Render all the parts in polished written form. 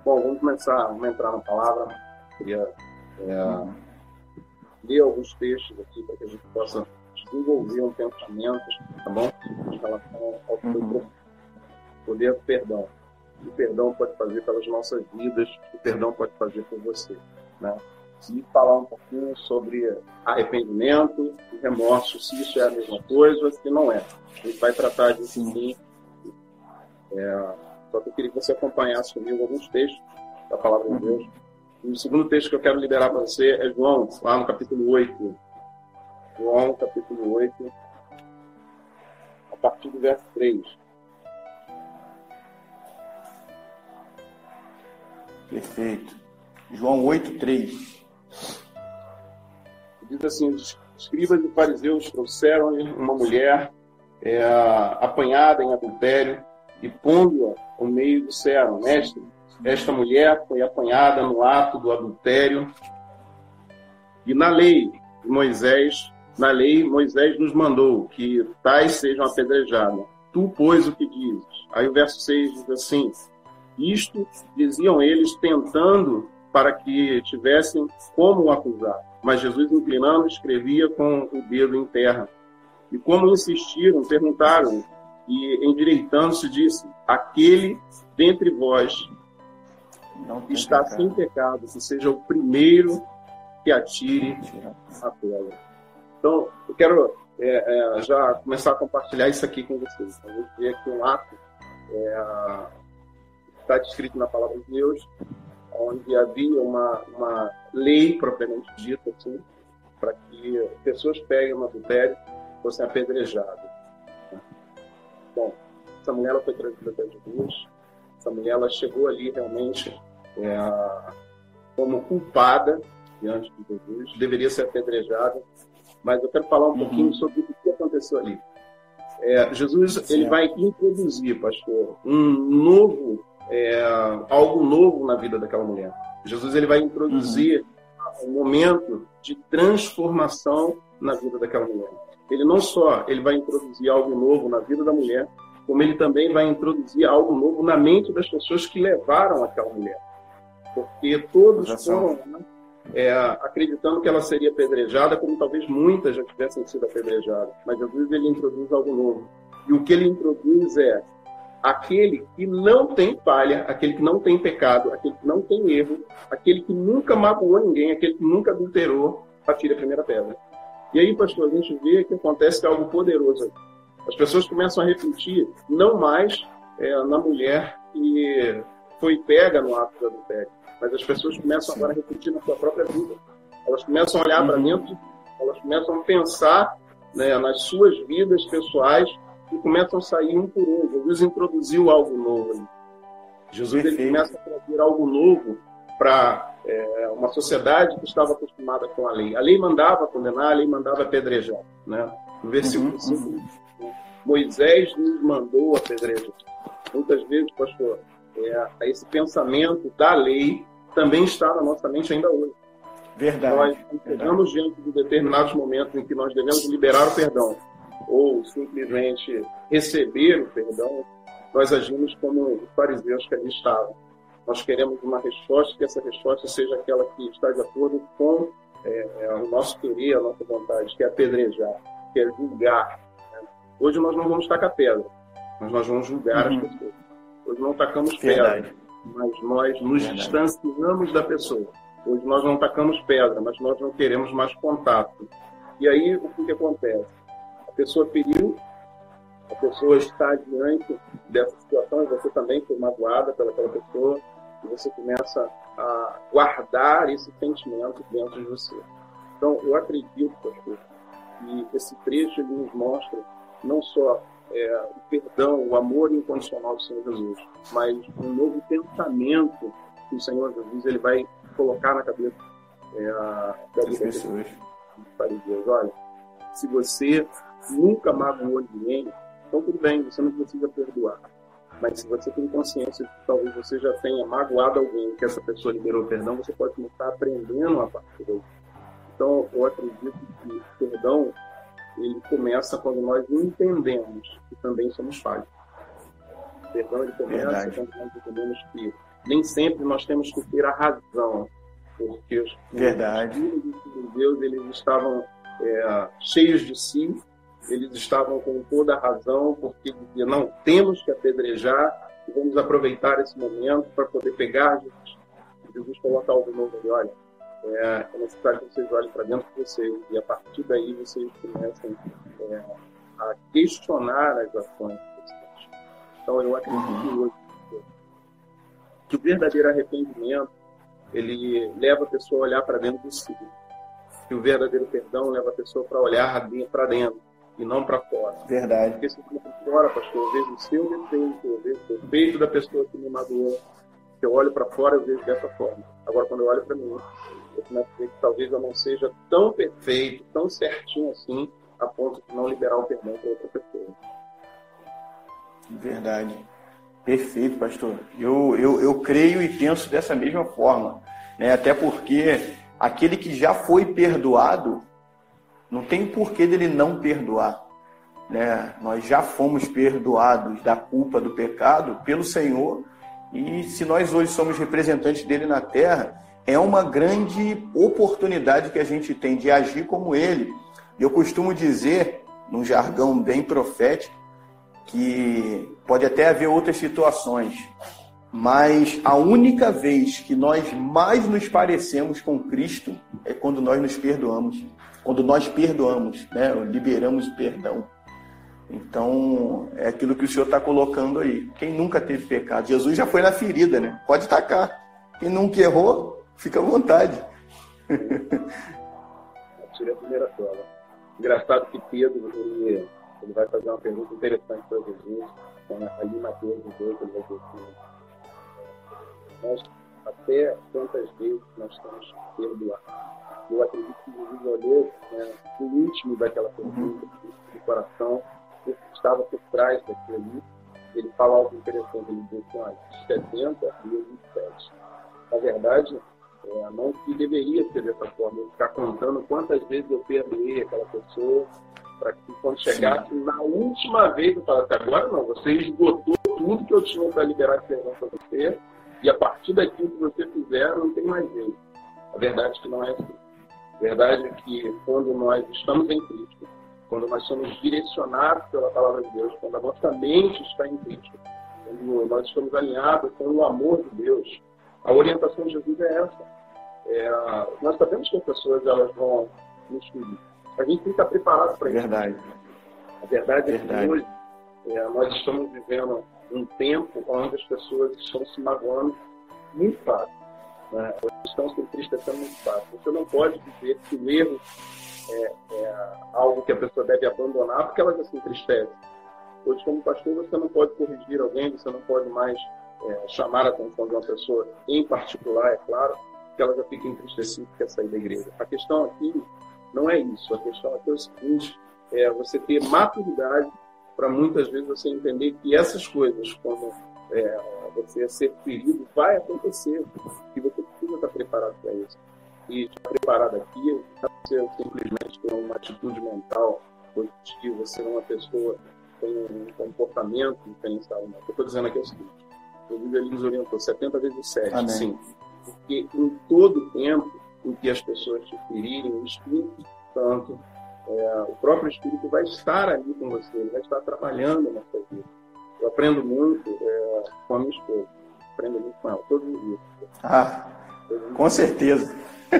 Bom, vamos entrar na palavra. Queria ler alguns textos aqui para que a gente possa desenvolver um pensamento, tá bom? Em relação ao poder do perdão. O perdão pode fazer pelas nossas vidas, o perdão pode fazer por você, né? E falar um pouquinho sobre arrependimento e remorso, se isso é a mesma coisa ou se não é. A gente vai tratar disso sim. Só que eu queria que você acompanhasse comigo alguns textos da Palavra de Deus. E o segundo texto que eu quero liberar para você é João, lá no capítulo 8. João, capítulo 8, a partir do verso 3. Perfeito. João 8:3. Diz assim: os escribas e fariseus trouxeram-lhe uma mulher apanhada em adultério e pondo-a no meio disseram: Mestre, esta mulher foi apanhada no ato do adultério e na lei Moisés nos mandou que tais sejam apedrejadas. Tu, pois, o que dizes? Aí o verso 6 diz assim: isto diziam eles tentando para que tivessem como o acusar. Mas Jesus, inclinando, escrevia com o dedo em terra. E como insistiram, perguntaram, e endireitando-se disse: aquele dentre vós está sem pecado, que seja o primeiro que atire a pedra. Então, eu quero já começar a compartilhar isso aqui com vocês. A gente vê aqui um ato está descrito na Palavra de Deus, onde havia uma lei propriamente dita, assim, para que pessoas peguem um adultério e fossem apedrejadas. Bom, essa mulher ela foi trazida até Jesus. Essa mulher ela chegou ali realmente como culpada diante de Jesus, deveria ser apedrejada, mas eu quero falar um pouquinho sobre o que aconteceu ali. Jesus ele vai introduzir, pastor, algo novo na vida daquela mulher. Jesus ele vai introduzir um momento de transformação na vida daquela mulher. Ele não só ele vai introduzir algo novo na vida da mulher, como ele também vai introduzir algo novo na mente das pessoas que levaram aquela mulher. Porque todos foram acreditando que ela seria apedrejada, como talvez muitas já tivessem sido apedrejadas. Mas Jesus ele introduz algo novo. E o que ele introduz é aquele que não tem falha, aquele que não tem pecado, aquele que não tem erro, aquele que nunca magoou ninguém, aquele que nunca adulterou, atire a primeira pedra. E aí, pastor, a gente vê que acontece algo poderoso. As pessoas começam a refletir, não mais na mulher que foi pega no ato do adultério, mas as pessoas começam agora a refletir na sua própria vida. Elas começam a olhar para dentro, elas começam a pensar, né, nas suas vidas pessoais, e começam a sair um por um. Jesus introduziu algo novo ali. Jesus ele começa a trazer algo novo para uma sociedade que estava acostumada com a lei. A lei mandava condenar, a lei mandava apedrejar. Né? No versículo 5, Moisés nos mandou apedrejar. Muitas vezes, pastor, esse pensamento da lei também está na nossa mente ainda hoje. Verdade. Nós chegamos diante de determinados momentos em que nós devemos liberar o perdão, ou simplesmente receber o perdão, nós agimos como os fariseus que ali estavam. Nós queremos uma resposta, que essa resposta seja aquela que está de acordo com o nosso querer, a nossa vontade, que é apedrejar, que é julgar. Né? Hoje nós não vamos tacar pedra, mas nós vamos julgar as pessoas. Hoje não tacamos pedra, mas nós nos distanciamos da pessoa. Hoje nós não tacamos pedra, mas nós não queremos mais contato. E aí, o que acontece? A pessoa feriu, a pessoa está diante dessa situação, e você também foi magoada pelaquela pessoa, e você começa a guardar esse sentimento dentro de você. Então, eu acredito, pastor, que esse trecho ele nos mostra não só o perdão, o amor incondicional do Senhor Jesus, mas um novo pensamento que o Senhor Jesus ele vai colocar na cabeça das pessoas. Olha, se você nunca magoou ninguém, então tudo bem, você não precisa perdoar. Mas se você tem consciência de que talvez você já tenha magoado alguém, que essa pessoa liberou perdão, você pode estar aprendendo a partir daí. Então, eu acredito que o perdão ele começa quando nós entendemos que também somos falhos. O perdão ele começa quando nós entendemos que nem sempre nós temos que ter a razão, porque os filhos de Deus, eles estavam cheios de si, eles estavam com toda a razão, porque diziam, não, temos que apedrejar e vamos aproveitar esse momento para poder pegar Jesus. Jesus coloca algo novo ali, olha, é necessário que vocês olhem para dentro de vocês, e a partir daí vocês começam a questionar as ações de vocês. Então eu acredito que o verdadeiro arrependimento, ele leva a pessoa a olhar para dentro de si. Que o verdadeiro perdão leva a pessoa para olhar para dentro e não para fora. Verdade. Porque se eu para fora, pastor, eu vejo o seu defeito, eu vejo o defeito da pessoa que me magoou. Se eu olho para fora, eu vejo dessa forma. Agora, quando eu olho para mim, eu começo a ver que talvez eu não seja tão perfeito, tão certinho assim, a ponto de não liberar o perdão para outra pessoa. Verdade. Perfeito, pastor. Eu creio e penso dessa mesma forma, né? Até porque aquele que já foi perdoado, não tem porquê dele não perdoar, né? Nós já fomos perdoados da culpa do pecado pelo Senhor, e se nós hoje somos representantes dele na terra, é uma grande oportunidade que a gente tem de agir como ele. Eu costumo dizer, num jargão bem profético, que pode até haver outras situações, mas a única vez que nós mais nos parecemos com Cristo é quando nós nos perdoamos. Quando nós perdoamos, né? Liberamos o perdão. Então, é aquilo que o Senhor está colocando aí. Quem nunca teve pecado? Jesus já foi na ferida, né? Pode tacar. Quem nunca errou, fica à vontade. Tirei a primeira prova. Engraçado que Pedro, ele vai fazer uma pergunta interessante para Jesus. Ali em Mateus 18, ele vai dizer assim, nós, até quantas vezes nós temos que perdoar? Eu acredito que Jesus olhou, né, o íntimo daquela pergunta, do coração, o que estava por trás daquilo ali. Ele fala algo interessante, ele diz assim, olha, 70 e 27. Na verdade, não que deveria ser dessa forma, eu ficar contando quantas vezes eu perdoei aquela pessoa, para que quando chegasse na última vez eu falasse, agora não, você esgotou tudo que eu tinha para liberar perdão para você, e a partir daquilo que você fizer, não tem mais jeito. A verdade é que não é assim. A verdade é que quando nós estamos em Cristo, quando nós somos direcionados pela palavra de Deus, quando a nossa mente está em Cristo, quando nós estamos alinhados com o amor de Deus, a orientação de Jesus é essa. Nós sabemos que as pessoas elas vão nos ferir. A gente tem que estar preparado para isso. Verdade. A verdade é que hoje nós estamos vivendo um tempo onde as pessoas estão se magoando muito fácil. Né? Estão se entristecendo muito fácil. Você não pode dizer que o erro é algo que a pessoa deve abandonar porque ela já se entristece. Hoje, como pastor, você não pode corrigir alguém, você não pode mais chamar a atenção de uma pessoa em particular, é claro, que ela já fica entristecida e quer sair da igreja. A questão aqui não é isso. A questão aqui é o seguinte, é você ter maturidade para muitas vezes você entender que essas coisas, como você ser ferido, vai acontecer. E você precisa estar preparado para isso. E estar preparado aqui, você simplesmente ter uma atitude mental positiva, ser uma pessoa com um comportamento diferencial. O que eu estou dizendo aqui é o seguinte, ele nos orientou 70 vezes 7, Amém. Sim. Porque em todo tempo em que as pessoas te ferirem, o Espírito Santo, o próprio Espírito vai estar ali com você, ele vai estar trabalhando na sua vida. Eu aprendo muito com a minha esposa, aprendo muito com ela, todos os dias. Com certeza.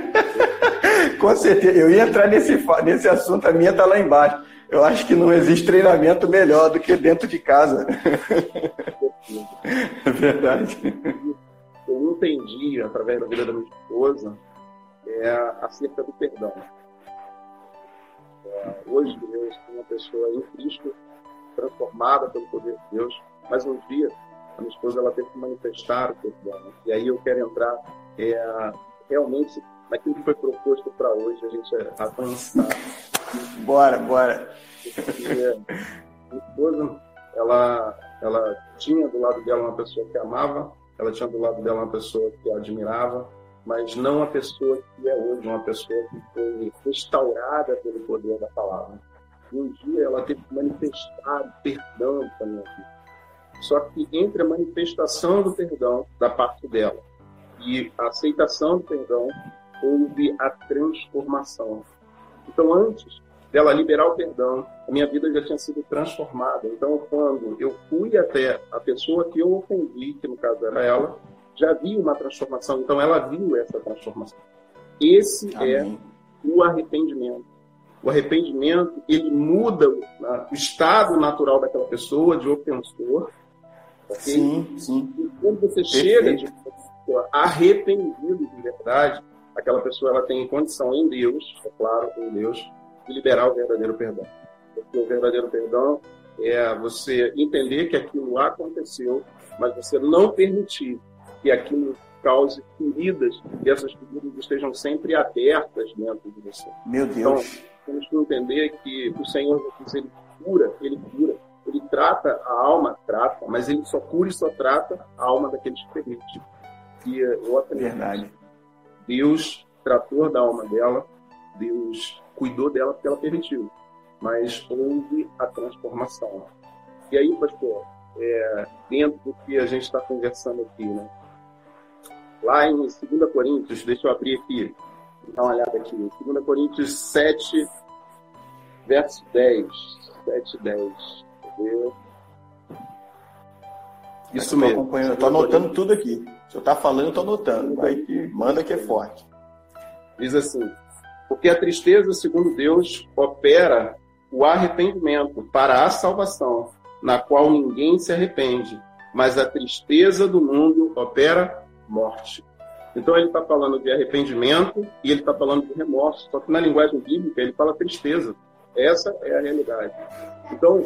Com certeza. Eu ia entrar nesse assunto, a minha está lá embaixo. Eu acho que não existe treinamento melhor do que dentro de casa. É verdade. Eu entendi, através da vida da minha esposa, acerca do perdão. Hoje eu sou uma pessoa em Cristo, transformada pelo poder de Deus, mas um dia a minha esposa ela teve que manifestar o perdão. E aí eu quero entrar realmente naquilo que foi proposto para hoje, a gente avançar. Bora. Porque minha esposa, ela tinha do lado dela uma pessoa que amava, ela tinha do lado dela uma pessoa que a admirava, mas não a pessoa que é hoje, uma pessoa que foi restaurada pelo poder da palavra. E um dia ela teve que manifestar perdão para a minha vida. Só que entre a manifestação do perdão da parte dela e a aceitação do perdão, houve a transformação. Então, antes dela liberar o perdão, a minha vida já tinha sido transformada. Então, quando eu fui até a pessoa que eu ofendi, que no caso era ela, já vi uma transformação. Então, ela viu essa transformação. Esse Amém. É o arrependimento. O arrependimento, ele muda o estado natural daquela pessoa, de ofensor. Okay? Sim. E quando você chega de uma pessoa arrependido de verdade, aquela pessoa ela tem condição em Deus, é claro, em Deus, de liberar o verdadeiro perdão. Porque o verdadeiro perdão é você entender que aquilo aconteceu, mas você não permitir que aquilo cause feridas, e essas feridas estejam sempre abertas dentro de você. Meu Deus! Então, temos que entender que o Senhor, ele cura, ele trata a alma, mas ele só cura e só trata a alma daqueles que permitem. E eu acredito. Verdade. Deus tratou da alma dela, Deus cuidou dela porque ela permitiu, mas houve a transformação. E aí, pastor, dentro do que a gente está conversando aqui, né? Lá em 2 Coríntios, deixa eu abrir aqui, dar uma olhada aqui, 2 Coríntios 7, verso 10. 7, 10. Entendeu? Isso mesmo. Eu estou anotando tudo aqui. Se eu está falando, eu estou anotando. Vai que manda que é forte. Diz assim: porque a tristeza, segundo Deus, opera o arrependimento para a salvação, na qual ninguém se arrepende, mas a tristeza do mundo opera morte. Então ele está falando de arrependimento e ele está falando de remorso, só que na linguagem bíblica ele fala tristeza. Essa é a realidade. Então,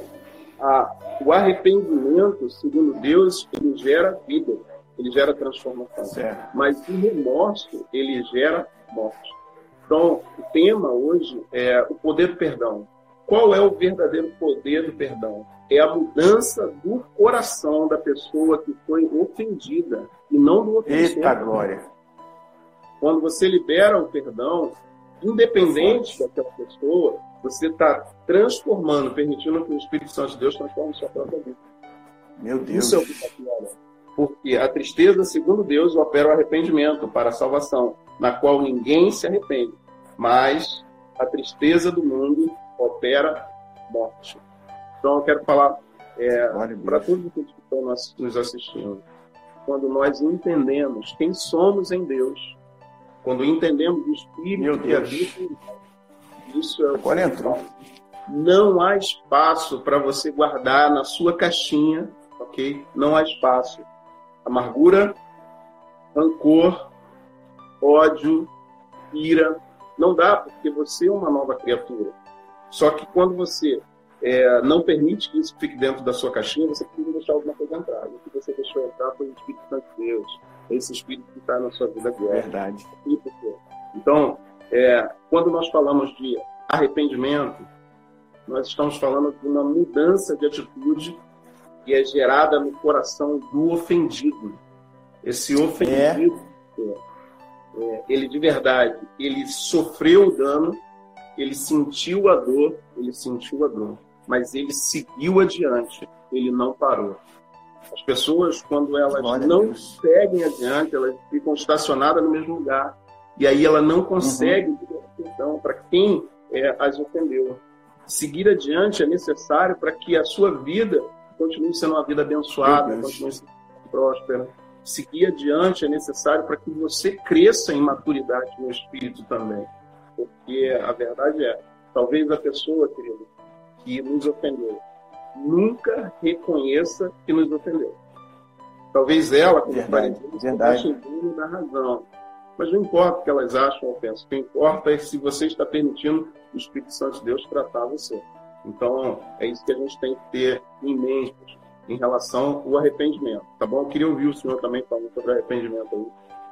o arrependimento, segundo Deus, ele gera vida, ele gera transformação. Certo. Mas o remorso, ele gera morte. Então, o tema hoje é o poder do perdão. Qual é o verdadeiro poder do perdão? É a mudança do coração da pessoa que foi ofendida e não do ofensor. Eita glória! Quando você libera o perdão, independente daquela pessoa, você está transformando, permitindo que o Espírito Santo de Deus transforme sua própria vida. Meu Deus! Isso é o que está aqui. Porque a tristeza, segundo Deus, opera o arrependimento para a salvação, na qual ninguém se arrepende. Mas a tristeza do mundo opera morte. Então eu quero falar para todos que estão nos assistindo. Quando nós entendemos quem somos em Deus, quando entendemos o Espírito que habita em nós, isso é o Agora entrou. Não há espaço para você guardar na sua caixinha, ok? Não há espaço. Amargura, rancor, ódio, ira, não dá, porque você é uma nova criatura. Só que quando você não permite que isso fique dentro da sua caixinha, você precisa deixar alguma coisa entrar. O que você deixou entrar foi o Espírito Santo de Deus. É esse Espírito que está na sua vida agora. Verdade. Então, quando nós falamos de arrependimento, nós estamos falando de uma mudança de atitude que é gerada no coração do ofendido. Esse ofendido, ele de verdade, ele sofreu o dano, ele sentiu a dor, mas ele seguiu adiante, ele não parou. As pessoas, quando elas não seguem adiante, elas ficam estacionadas no mesmo lugar, e aí ela não consegue então para quem as ofendeu. Seguir adiante é necessário para que a sua vida continue sendo uma vida abençoada, continue sendo próspera. Seguir adiante é necessário para que você cresça em maturidade no espírito também. Porque a verdade talvez a pessoa, querido, que nos ofendeu, nunca reconheça que nos ofendeu. Talvez ela, como esteja chegando na razão. Mas não importa o que elas acham ou pensam. O que importa é se você está permitindo o Espírito Santo de Deus tratar você. Então, é isso que a gente tem que ter em mente em relação ao arrependimento. Tá bom? Eu queria ouvir o senhor também falando sobre arrependimento aí.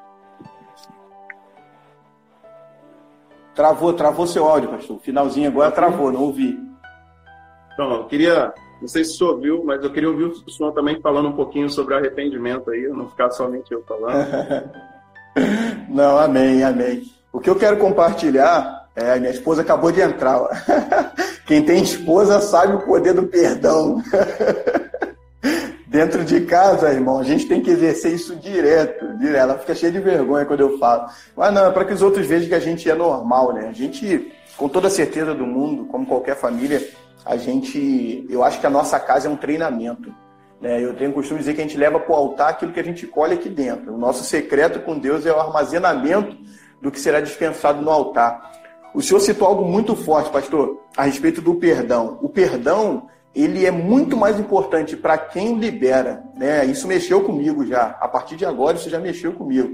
Travou seu áudio, pastor. O finalzinho agora travou, não ouvi. Então, eu queria, não sei se o senhor ouviu, mas eu queria ouvir o senhor também falando um pouquinho sobre arrependimento aí, não ficar somente eu falando. Não, amém. O que eu quero compartilhar, minha esposa acabou de entrar. Ó. Quem tem esposa sabe o poder do perdão. Dentro de casa, irmão, a gente tem que exercer isso direto. Ela fica cheia de vergonha quando eu falo. Mas não, é para que os outros vejam que a gente é normal, né? A gente, com toda a certeza do mundo, como qualquer família, eu acho que a nossa casa é um treinamento. Né? Eu tenho o costume de dizer que a gente leva para o altar aquilo que a gente colhe aqui dentro. O nosso secreto com Deus é o armazenamento do que será dispensado no altar. O senhor citou algo muito forte, pastor, a respeito do perdão. O perdão, ele é muito mais importante para quem libera, né? Isso mexeu comigo já. A partir de agora, isso já mexeu comigo.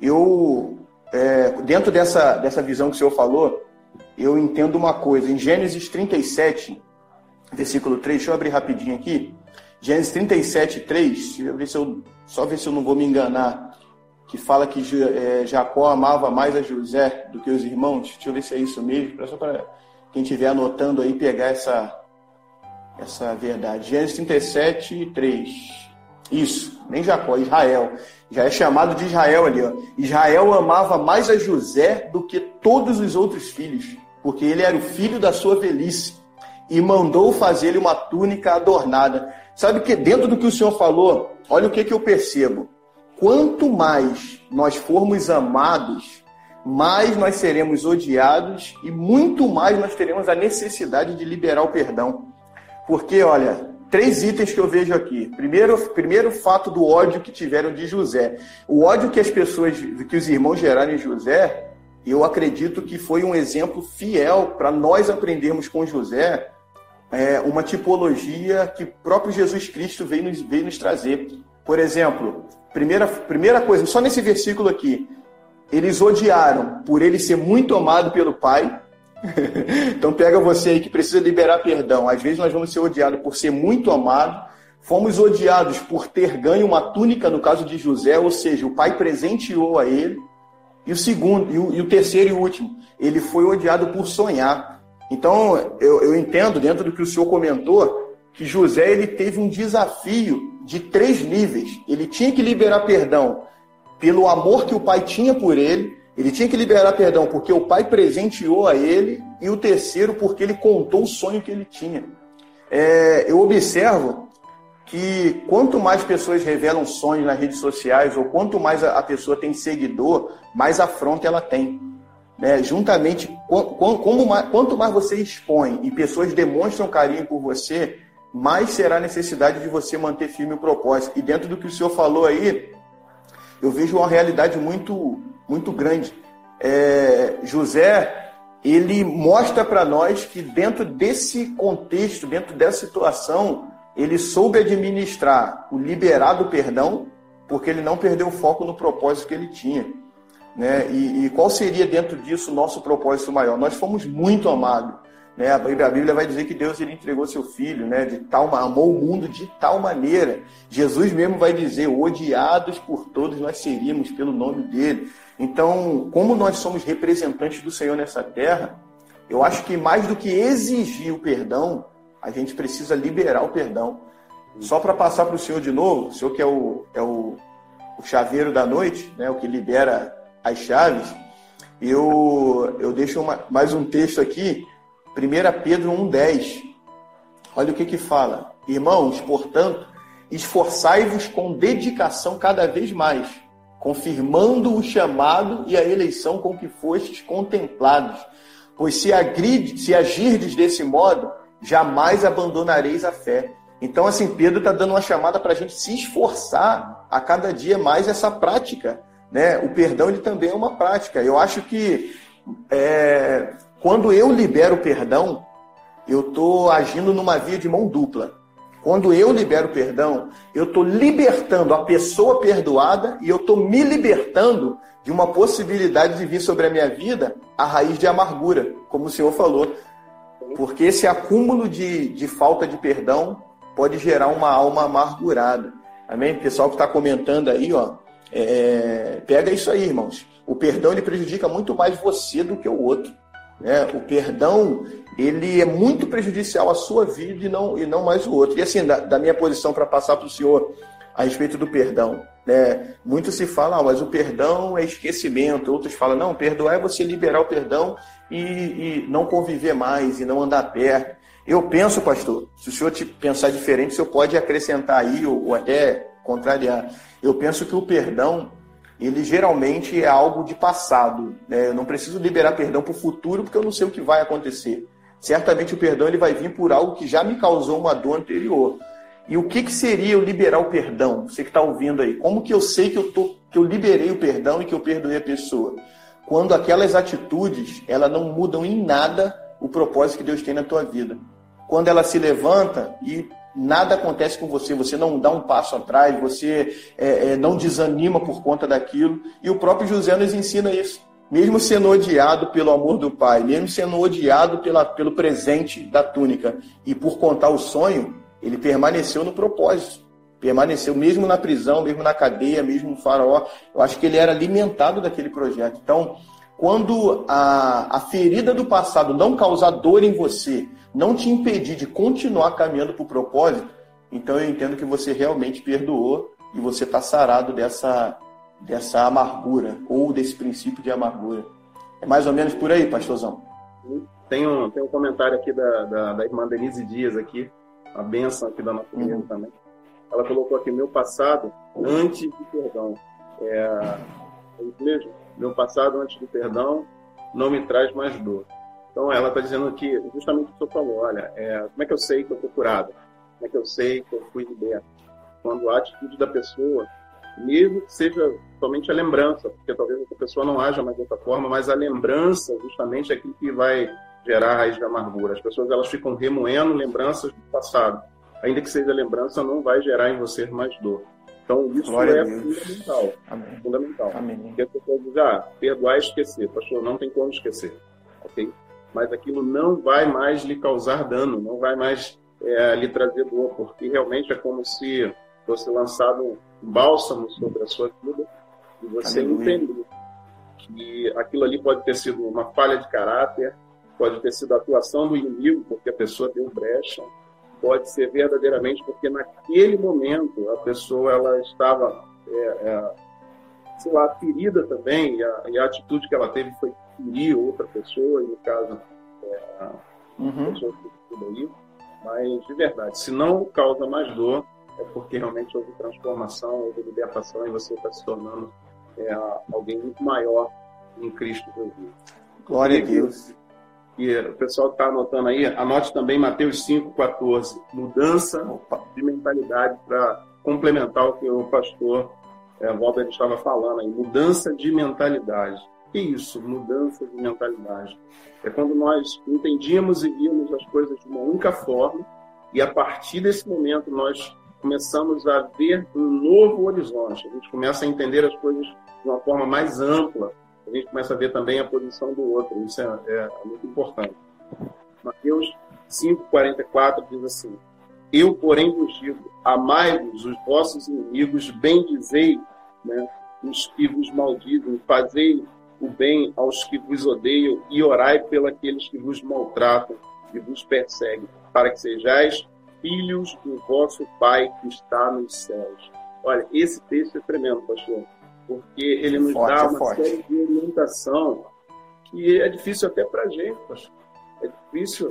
Dentro dessa visão que o senhor falou, eu entendo uma coisa. Em Gênesis 37, versículo 3, deixa eu abrir rapidinho aqui. Gênesis 37, 3, só ver se eu não vou me enganar, que fala que Jacó amava mais a José do que os irmãos. Deixa eu ver se é isso mesmo, só para quem estiver anotando aí pegar essa verdade. Gênesis 37, 3. Isso, nem Jacó, Israel. Já é chamado de Israel ali, ó. Israel amava mais a José do que todos os outros filhos, porque ele era o filho da sua velhice, e mandou fazer-lhe uma túnica adornada. Sabe que dentro do que o senhor falou, olha o que eu percebo. Quanto mais nós formos amados, mais nós seremos odiados e muito mais nós teremos a necessidade de liberar o perdão. Porque, olha, 3 itens que eu vejo aqui. Primeiro fato do ódio que tiveram de José. O ódio que os irmãos geraram em José, eu acredito que foi um exemplo fiel para nós aprendermos com José uma tipologia que o próprio Jesus Cristo veio nos trazer. Por exemplo, primeira coisa, só nesse versículo aqui, eles odiaram por ele ser muito amado pelo Pai. Então pega você aí que precisa liberar perdão. Às vezes nós vamos ser odiados por ser muito amado. Fomos odiados por ter ganho uma túnica, no caso de José, ou seja, o pai presenteou a ele. E o segundo, e o terceiro e último, ele foi odiado por sonhar. Então eu entendo, dentro do que o senhor comentou, que José ele teve um desafio de 3 níveis. Ele tinha que liberar perdão pelo amor que o pai tinha por ele. Ele tinha que liberar perdão porque o pai presenteou a ele, e o terceiro porque ele contou o sonho que ele tinha. Eu observo que quanto mais pessoas revelam sonhos nas redes sociais, ou quanto mais a pessoa tem seguidor, mais afronta ela tem. Juntamente, quanto mais você expõe e pessoas demonstram carinho por você, mais será a necessidade de você manter firme o propósito. E dentro do que o senhor falou aí, eu vejo uma realidade muito grande. José, ele mostra para nós que dentro desse contexto, dentro dessa situação, ele soube administrar o liberado perdão, porque ele não perdeu o foco no propósito que ele tinha. Né? E qual seria dentro disso o nosso propósito maior? Nós fomos muito amados. Né? A Bíblia vai dizer que Deus ele entregou seu Filho, né? Amou o mundo de tal maneira. Jesus mesmo vai dizer, odiados por todos nós seríamos pelo nome dele. Então, como nós somos representantes do Senhor nessa terra, eu acho que mais do que exigir o perdão, a gente precisa liberar o perdão. Só para passar para o senhor de novo, o senhor que é o chaveiro da noite, né? O que libera as chaves, eu deixo mais um texto aqui, 1 Pedro 1,10. Olha o que fala. Irmãos, portanto, esforçai-vos com dedicação cada vez mais, confirmando o chamado e a eleição com que fostes contemplados. Pois se agirdes desse modo, jamais abandonareis a fé. Então, assim, Pedro está dando uma chamada para a gente se esforçar a cada dia mais essa prática. Né? O perdão ele também é uma prática. Eu acho que quando eu libero o perdão, eu estou agindo numa via de mão dupla. Quando eu libero o perdão, eu estou libertando a pessoa perdoada e eu estou me libertando de uma possibilidade de vir sobre a minha vida a raiz de amargura, como o senhor falou. Porque esse acúmulo de falta de perdão pode gerar uma alma amargurada. Amém? O pessoal que está comentando aí, ó, pega isso aí, irmãos. O perdão ele prejudica muito mais você do que o outro. Né? O perdão ele é muito prejudicial à sua vida e não mais o outro. E assim, da minha posição para passar para o senhor a respeito do perdão, né? Muito se fala, mas o perdão é esquecimento. Outros falam, não, perdoar é você liberar o perdão e não conviver mais, e não andar perto. Eu penso, pastor, se o senhor pensar diferente, o senhor pode acrescentar aí ou até contrariar. Eu penso que o perdão, ele geralmente é algo de passado, né? Eu não preciso liberar perdão para o futuro, porque eu não sei o que vai acontecer. Certamente o perdão ele vai vir por algo que já me causou uma dor anterior. E o que seria eu liberar o perdão? Você que está ouvindo aí, como que eu sei que eu liberei o perdão e que eu perdoei a pessoa? Quando aquelas atitudes, elas não mudam em nada o propósito que Deus tem na tua vida. Quando ela se levanta e nada acontece com você, você não dá um passo atrás, você não desanima por conta daquilo. E o próprio José nos ensina isso. Mesmo sendo odiado pelo amor do pai, mesmo sendo odiado pelo presente da túnica e por contar o sonho, ele permaneceu no propósito. Permaneceu mesmo na prisão, mesmo na cadeia, mesmo no faraó. Eu acho que ele era alimentado daquele projeto. Então, quando a ferida do passado não causar dor em você, não te impedir de continuar caminhando para o propósito, então eu entendo que você realmente perdoou e você está sarado dessa amargura, ou desse princípio de amargura. É mais ou menos por aí, pastorzão? Tem um comentário aqui da irmã Denise Dias, aqui, a bênção aqui da nossa igreja também. Ela colocou aqui, meu passado antes do perdão. Meu passado antes do perdão não me traz mais dor. Então ela está dizendo aqui, justamente o que o senhor falou, olha, como é que eu sei que eu estou curado? Como é que eu sei que eu fui liberto? Quando a atitude da pessoa, mesmo que seja somente a lembrança, porque talvez a pessoa não haja mais dessa forma, mas a lembrança justamente é aquilo que vai gerar a raiz da amargura. As pessoas elas ficam remoendo lembranças do passado. Ainda que seja lembrança, não vai gerar em você mais dor. Então, isso é fundamental. Amém. Fundamental. Amém. Porque a pessoa diz, perdoar e esquecer. Pastor, não tem como esquecer. Ok? Mas aquilo não vai mais lhe causar dano, não vai mais lhe trazer dor, porque realmente é como se fosse lançado um bálsamo sobre a sua vida e você entender que aquilo ali pode ter sido uma falha de caráter, pode ter sido a atuação do inimigo, porque a pessoa deu brecha, pode ser verdadeiramente porque naquele momento a pessoa ela estava, ferida também, e a atitude que ela teve foi ferir outra pessoa, e no caso, a pessoa que tudo aí. Mas, de verdade, se não causa mais dor, é porque realmente houve transformação, houve libertação, e você está se tornando alguém muito maior em Cristo Jesus. Glória a Deus. E o pessoal está anotando aí, anote também Mateus 5,14, mudança de mentalidade, para complementar o que o pastor Walter estava falando aí, mudança de mentalidade. O que é isso, mudança de mentalidade? É quando nós entendíamos e víamos as coisas de uma única forma, e a partir desse momento nós começamos a ver um novo horizonte, a gente começa a entender as coisas de uma forma mais ampla, a gente começa a ver também a posição do outro. Isso é muito importante. Mateus 5,44 diz assim, eu, porém, vos digo, amai-vos os vossos inimigos, bendizei, né, os que vos maldizem, fazei o bem aos que vos odeiam e orai pelos que vos maltratam e vos perseguem, para que sejais filhos do vosso Pai que está nos céus. Olha, esse texto é tremendo, pastor, porque ele nos dá uma série de orientação que é difícil até para a gente, pastor. É difícil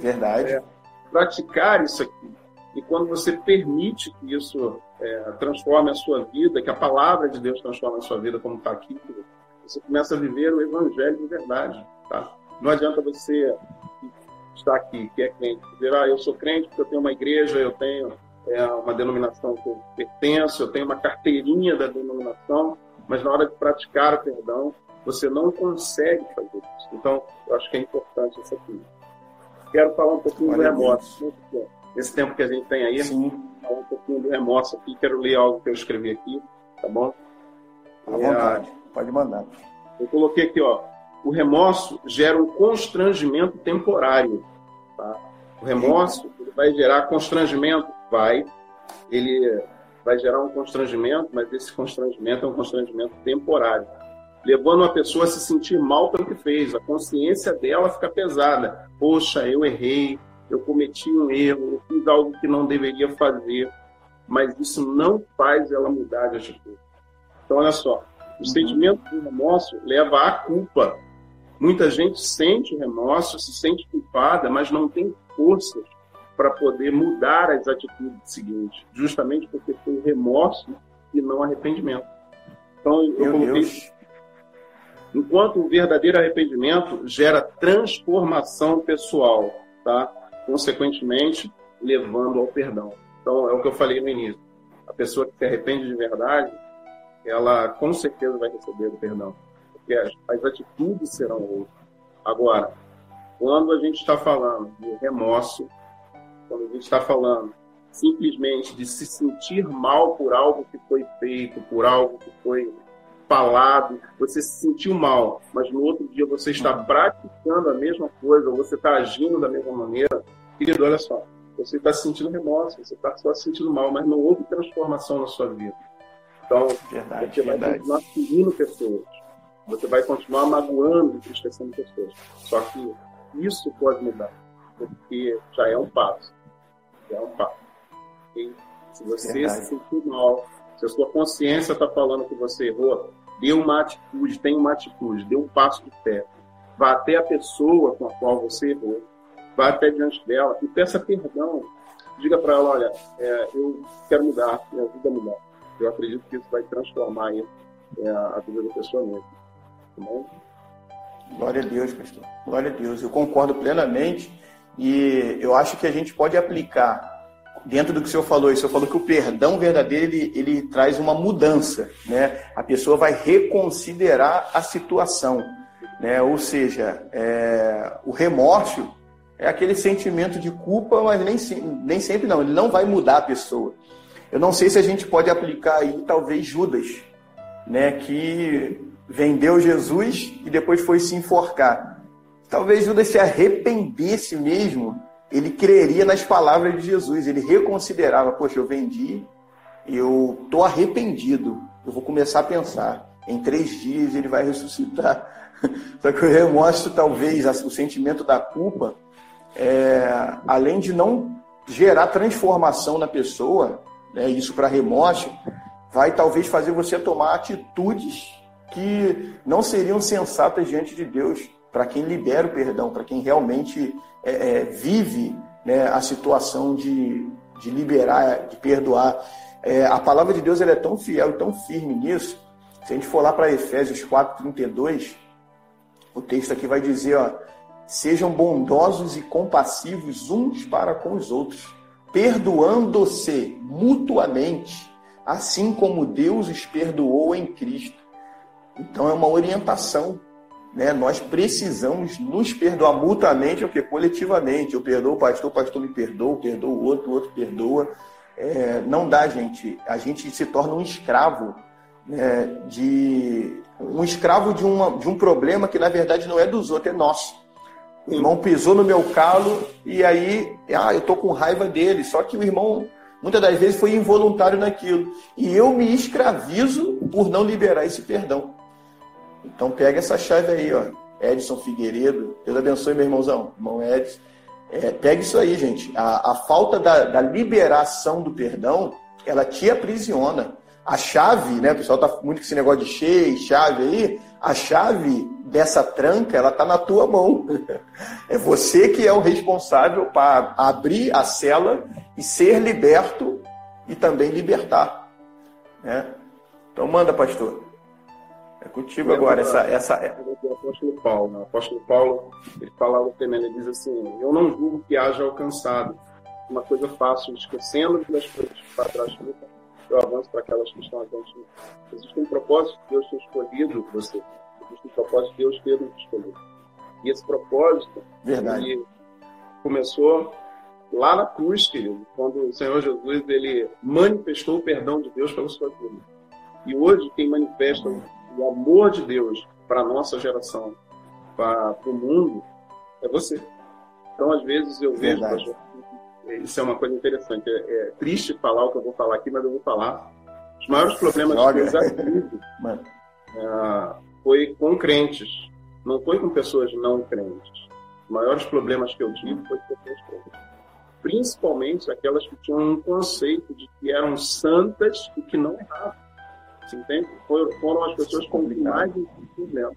praticar isso aqui. E quando você permite que isso transforme a sua vida, que a palavra de Deus transforme a sua vida, como está aqui, você começa a viver o evangelho de verdade. Tá? Não adianta você estar aqui, que é crente, dizer, eu sou crente porque eu tenho uma igreja, eu tenho uma denominação que eu pertenço, eu tenho uma carteirinha da denominação, mas na hora de praticar o perdão, você não consegue fazer isso. Então, eu acho que é importante isso aqui. Quero falar um pouquinho do remorso. Nesse tempo que a gente tem aí, falar um pouquinho do remorso aqui. Quero ler algo que eu escrevi aqui, tá bom? À vontade, pode mandar. Eu coloquei aqui, o remorso gera um constrangimento temporário. Tá? O remorso vai gerar constrangimento? Ele vai gerar um constrangimento, mas esse constrangimento é um constrangimento temporário, levando a pessoa a se sentir mal pelo que fez. A consciência dela fica pesada. Poxa, eu errei, eu cometi um erro, eu fiz algo que não deveria fazer, mas isso não faz ela mudar de atitude. Então, olha só, o sentimento do remorso leva à culpa. Muita gente sente o remorso, se sente culpada, mas não tem forças para poder mudar as atitudes seguintes, justamente porque foi remorso e não arrependimento. Então, eu coloquei, enquanto o verdadeiro arrependimento gera transformação pessoal, tá? Consequentemente, levando ao perdão. Então, é o que eu falei no início. A pessoa que se arrepende de verdade, ela com certeza vai receber o perdão, porque as atitudes serão outras. Agora, quando a gente está falando de remorso, quando a gente está falando simplesmente de se sentir mal por algo que foi feito, por algo que foi falado, você se sentiu mal, mas no outro dia você está praticando a mesma coisa, ou você está agindo da mesma maneira, querido, olha só, você está sentindo remorso, você está só se sentindo mal, mas não houve transformação na sua vida. Então, você vai continuar ferindo pessoas, você vai continuar magoando e entristecendo pessoas. Só que isso pode mudar, porque já é um passo. Já é um passo. E se você se sentir mal, se a sua consciência está falando que você errou, dê uma atitude, tenha uma atitude, dê um passo de fé. Vá até a pessoa com a qual você errou, vá até diante dela e peça perdão. Diga para ela, olha, eu quero mudar, minha vida mudar. Eu acredito que isso vai transformar aí, a vida da pessoa mesmo. Tá bom? Glória a Deus, pastor. Glória a Deus. Eu concordo plenamente e eu acho que a gente pode aplicar dentro do que o senhor falou. O senhor falou que o perdão verdadeiro, ele traz uma mudança, né? A pessoa vai reconsiderar a situação, né? Ou seja, o remorso é aquele sentimento de culpa, mas nem sempre não. Ele não vai mudar a pessoa. Eu não sei se a gente pode aplicar aí, talvez, Judas, né? Que vendeu Jesus e depois foi se enforcar. Talvez Judas se arrependesse mesmo, ele creria nas palavras de Jesus, ele reconsiderava, poxa, eu vendi, eu estou arrependido, eu vou começar a pensar, em 3 dias ele vai ressuscitar. Só que o remorso, talvez, o sentimento da culpa, além de não gerar transformação na pessoa, né, isso para remorso, vai talvez fazer você tomar atitudes que não seriam sensatas diante de Deus, para quem libera o perdão, para quem realmente vive, né, a situação de liberar, de perdoar. A palavra de Deus ela é tão fiel e tão firme nisso. Se a gente for lá para Efésios 4:32, o texto aqui vai dizer, ó, sejam bondosos e compassivos uns para com os outros, perdoando-se mutuamente, assim como Deus os perdoou em Cristo. Então é uma orientação, né? Nós precisamos nos perdoar mutuamente, ou que coletivamente. Eu perdoo o pastor me perdoa, perdoa o outro perdoa. Não dá, gente. A gente se torna um escravo, né? Um escravo de um problema que na verdade não é dos outros, é nosso. O irmão pisou no meu calo e aí, eu tô com raiva dele. Só que o irmão, muitas das vezes, foi involuntário naquilo. E eu me escravizo por não liberar esse perdão. Então pega essa chave aí, ó. Edson Figueiredo. Deus abençoe, meu irmãozão. Irmão Edson. Pega isso aí, gente. A falta da liberação do perdão, ela te aprisiona. A chave, né? O pessoal tá muito com esse negócio de chave aí. A chave dessa tranca, ela tá na tua mão. É você que é o responsável para abrir a cela e ser liberto e também libertar, né? Então manda, pastor. É contigo agora. O apóstolo Paulo, né? O apóstolo Paulo, ele falava também, ele diz assim, eu não julgo que haja alcançado uma coisa fácil, esquecendo das coisas para trás, eu avanço para aquelas que estão adiante. Existe um propósito de Deus ter escolhido você. Existe um propósito de Deus ter nos escolhido. E esse propósito, ele começou lá na cruz, querido, quando o Senhor Jesus, ele manifestou o perdão de Deus pela sua vida. E hoje, quem manifesta o amor de Deus para a nossa geração, para o mundo, é você. Então, às vezes, eu vejo, isso é uma coisa interessante, é triste falar o que eu vou falar aqui, mas eu vou falar. Os maiores problemas que eu já tive foi com crentes, não foi com pessoas não crentes. Os maiores problemas que eu tive foi com pessoas crentes. Principalmente aquelas que tinham um conceito de que eram santas e que não erravam. Você entende? Foram as pessoas com mais problema.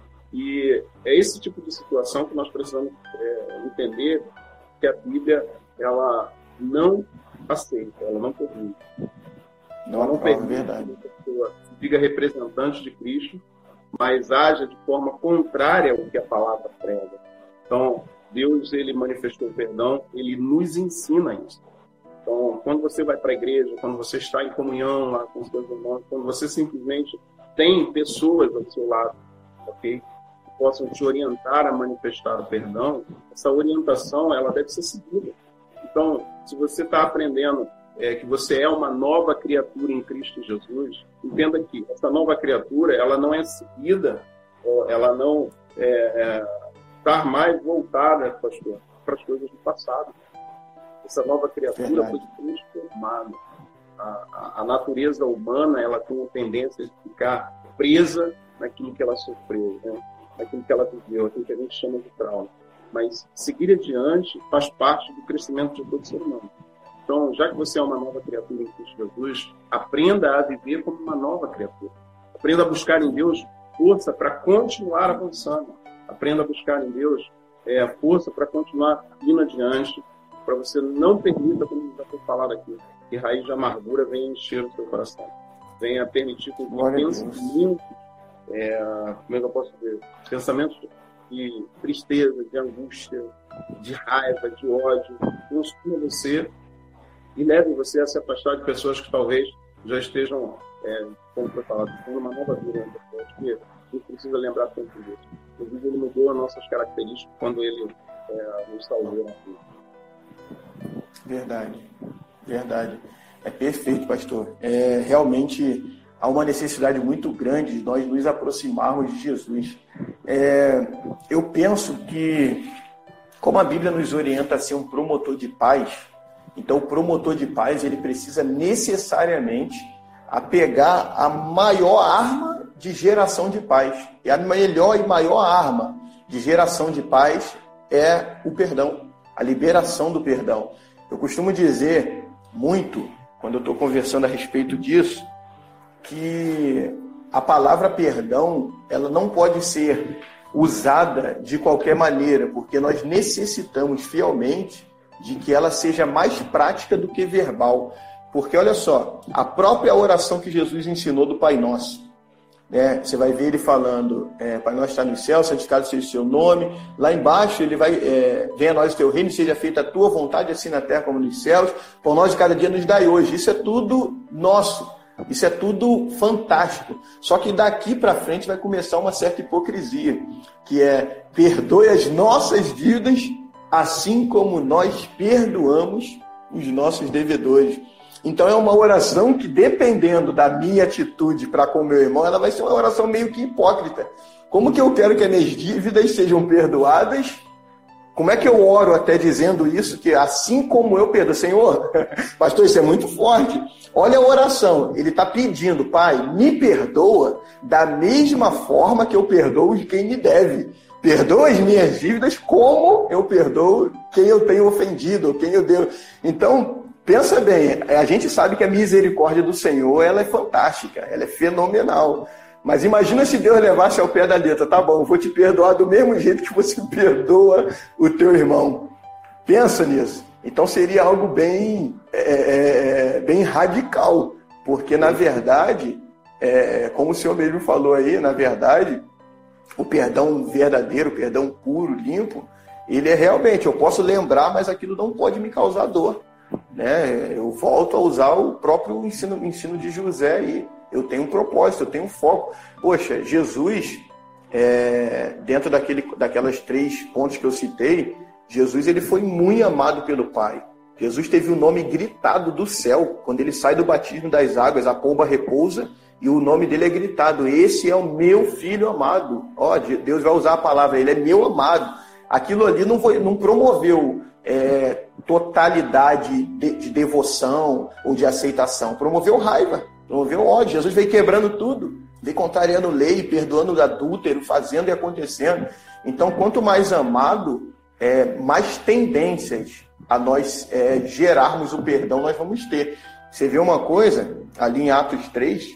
E é esse tipo de situação que nós precisamos entender que a Bíblia ela não aceita, ela não permite. Ela não permite que a pessoa se diga representante de Cristo, mas haja de forma contrária ao que a palavra prega. Então, Deus, ele manifestou o perdão, ele nos ensina isso. Então, quando você vai para a igreja, quando você está em comunhão lá com os seus irmãos, quando você simplesmente tem pessoas ao seu lado, ok? Que possam te orientar a manifestar o perdão, essa orientação, ela deve ser seguida. Então, se você está aprendendo que você é uma nova criatura em Cristo Jesus, entenda que essa nova criatura, ela não é seguida, ela não está mais voltada, pastor, para as coisas do passado. Essa nova criatura foi transformada. A natureza humana, ela tem a tendência de ficar presa naquilo que ela sofreu, né? Naquilo que ela viveu, aquilo que a gente chama de trauma. Mas seguir adiante faz parte do crescimento de todo ser humano. Então, já que você é uma nova criatura em Cristo Jesus, aprenda a viver como uma nova criatura. Aprenda a buscar em Deus força para continuar avançando. Aprenda a buscar em Deus força para continuar indo adiante, para você não permita, como já foi falado aqui, que raiz de amargura venha encher o seu coração. Venha permitir que pensamentos, como é que eu posso dizer? Pensamentos de tristeza, de angústia, de raiva, de ódio, consumam você e levem você a se afastar de pessoas que talvez já estejam, como foi falado, tendo uma nova vida. A gente precisa lembrar sempre disso. Inclusive, ele mudou as nossas características quando ele nos salvou aqui. Verdade. É perfeito, pastor. Realmente há uma necessidade muito grande de nós nos aproximarmos de Jesus. Eu penso que, como a Bíblia nos orienta a ser um promotor de paz, então o promotor de paz ele precisa necessariamente apegar a maior arma de geração de paz. E a melhor e maior arma de geração de paz é o perdão, a liberação do perdão. Eu costumo dizer muito, quando eu estou conversando a respeito disso, que a palavra perdão, ela não pode ser usada de qualquer maneira, porque nós necessitamos fielmente de que ela seja mais prática do que verbal. Porque, olha só, a própria oração que Jesus ensinou do Pai Nosso, né? Você vai ver ele falando, Pai Nosso está no céu, santificado seja o seu nome. Lá embaixo ele vai, venha a nós o teu reino, seja feita a tua vontade, assim na terra como nos céus. Por nós de cada dia nos dai hoje. Isso é tudo nosso. Isso é tudo fantástico. Só que daqui para frente vai começar uma certa hipocrisia, que é: perdoe as nossas dívidas, assim como nós perdoamos os nossos devedores. Então é uma oração que, dependendo da minha atitude para com meu irmão, ela vai ser uma oração meio que hipócrita. Como que eu quero que as minhas dívidas sejam perdoadas? Como é que eu oro até dizendo isso, que assim como eu perdoo? Senhor, pastor, isso é muito forte. Olha a oração, ele está pedindo: Pai, me perdoa da mesma forma que eu perdoo de quem me deve. Perdoa as minhas dívidas como eu perdoo quem eu tenho ofendido, quem eu devo. Então, pensa bem, a gente sabe que a misericórdia do Senhor, ela é fantástica, ela é fenomenal. Mas imagina se Deus levasse ao pé da letra: tá bom, vou te perdoar do mesmo jeito que você perdoa o teu irmão. Pensa nisso. Então seria algo bem radical, porque na verdade, como o senhor mesmo falou aí, na verdade, o perdão verdadeiro, o perdão puro, limpo, ele é realmente, eu posso lembrar, mas aquilo não pode me causar dor. Né? Eu volto a usar o próprio ensino de José e eu tenho um propósito, eu tenho um foco. Poxa, Jesus, dentro daquelas 3 pontos que eu citei, Jesus ele foi muito amado pelo Pai. Jesus teve o nome gritado do céu. Quando ele sai do batismo das águas, a pomba repousa e o nome dele é gritado: esse é o meu filho amado. Ó, Deus vai usar a palavra, ele é meu amado. Aquilo ali não promoveu totalidade de devoção ou de aceitação. Promoveu raiva, promoveu ódio. Jesus veio quebrando tudo, veio contrariando lei, perdoando o adúltero, fazendo e acontecendo. Então, quanto mais amado, mais tendências a nós gerarmos o perdão nós vamos ter. Você vê uma coisa, ali em Atos 3,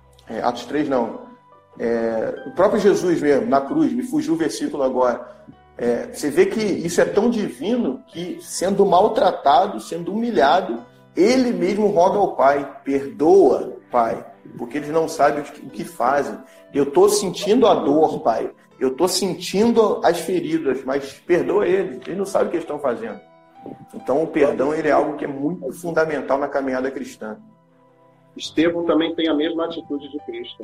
Atos 3 não, o próprio Jesus mesmo, na cruz, me fugiu o versículo agora, Você vê que isso é tão divino que, sendo maltratado, sendo humilhado, ele mesmo roga ao Pai, perdoa, Pai, porque eles não sabem o que fazem. Eu estou sentindo a dor, Pai, eu estou sentindo as feridas, mas perdoa eles não sabem o que eles estão fazendo. Então o perdão ele é algo que é muito fundamental na caminhada cristã. Estevão também tem a mesma atitude de Cristo.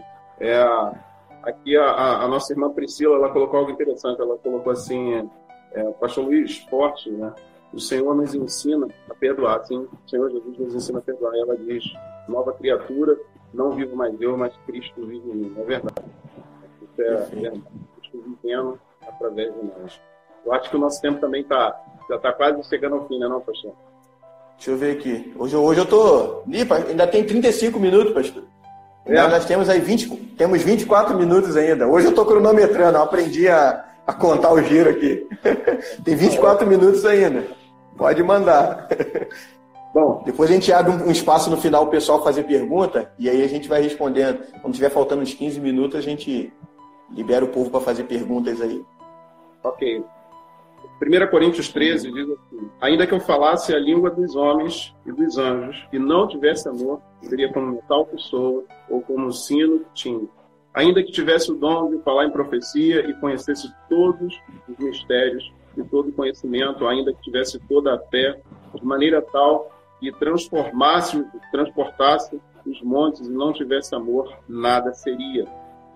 Aqui a nossa irmã Priscila, ela colocou algo interessante, ela colocou assim, o pastor Luiz Forte, né? O Senhor nos ensina a perdoar, sim, o Senhor Jesus nos ensina a perdoar. E ela diz, nova criatura, não vivo mais eu, mas Cristo vive em mim. É verdade. Isso é verdade. Cristo vivendo através de nós. Eu acho que o nosso tempo também já está quase chegando ao fim, né, não, pastor? Deixa eu ver aqui. Hoje eu tô... Ainda tem 35 minutos, pastor. Nós temos aí 24 minutos ainda. Hoje eu estou cronometrando, eu aprendi a contar o giro aqui. Tem 24 minutos ainda. Pode mandar. Bom, depois a gente abre um espaço no final para o pessoal fazer pergunta e aí a gente vai respondendo. Quando tiver faltando uns 15 minutos, a gente libera o povo para fazer perguntas aí. Ok. 1 Coríntios 13 diz assim: ainda que eu falasse a língua dos homens e dos anjos e não tivesse amor, seria como metal que soa ou como um sino que tinha. Ainda que tivesse o dom de falar em profecia e conhecesse todos os mistérios e todo o conhecimento, ainda que tivesse toda a fé, de maneira tal que transportasse os montes e não tivesse amor, nada seria.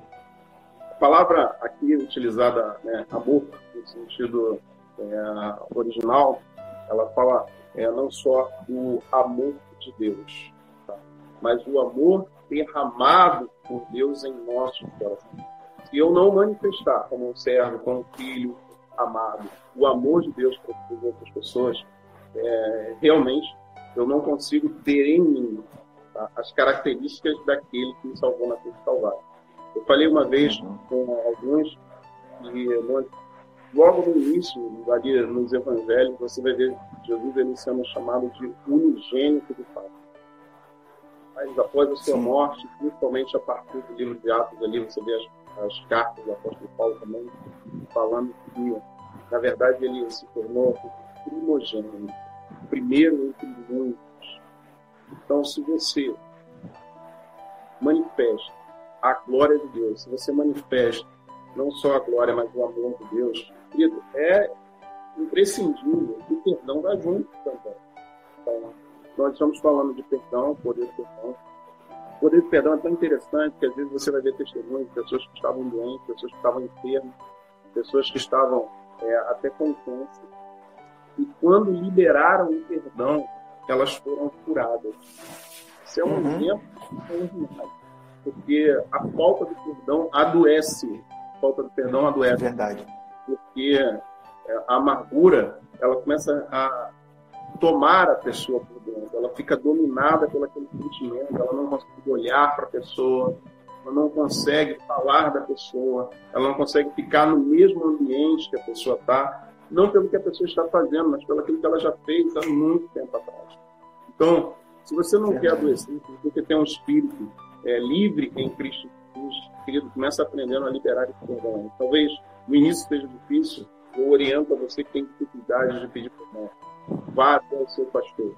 A palavra aqui utilizada, né, amor, no sentido original, ela fala não só do amor de Deus, tá? Mas o amor derramado por Deus em nosso coração. Se eu não manifestar como um servo, como um filho amado, o amor de Deus para as outras pessoas, realmente eu não consigo ter em mim, tá, as características daquele que me salvou na cruz do Calvário. Eu falei uma vez com alguns que logo no início, ali nos evangelhos, você vai ver Jesus ele sendo chamado de unigênito do Pai. Mas após a sua morte, principalmente a partir do livro de Atos, ali você vê as cartas do apóstolo Paulo também, falando que, na verdade, ele se tornou primogênito, o primeiro entre muitos. Então, se você manifesta a glória de Deus, se você manifesta não só a glória, mas o amor de Deus, querido, é imprescindível que o perdão vá junto também. Então, nós estamos falando de perdão, poder do perdão. O poder do perdão é tão interessante que às vezes você vai ver testemunhos de pessoas que estavam doentes, pessoas que estavam enfermas, pessoas que estavam até com câncer. E quando liberaram o perdão, elas foram curadas. Isso é um exemplo extraordinário, porque a falta do perdão adoece. A falta do perdão adoece. É verdade. Porque a amargura, ela começa a tomar a pessoa por dentro. Ela fica dominada pelo aquele sentimento, ela não consegue olhar para a pessoa, ela não consegue falar da pessoa, ela não consegue ficar no mesmo ambiente que a pessoa está, não pelo que a pessoa está fazendo, mas pelo aquilo que ela já fez há muito tempo atrás. Então, se você não quer adoecer, se você tem um espírito livre em Cristo Jesus, querido, começa aprendendo a liberar esse perdão. Talvez no início esteja difícil, eu oriento a você que tem dificuldade de pedir perdão. Vá até o seu pastor.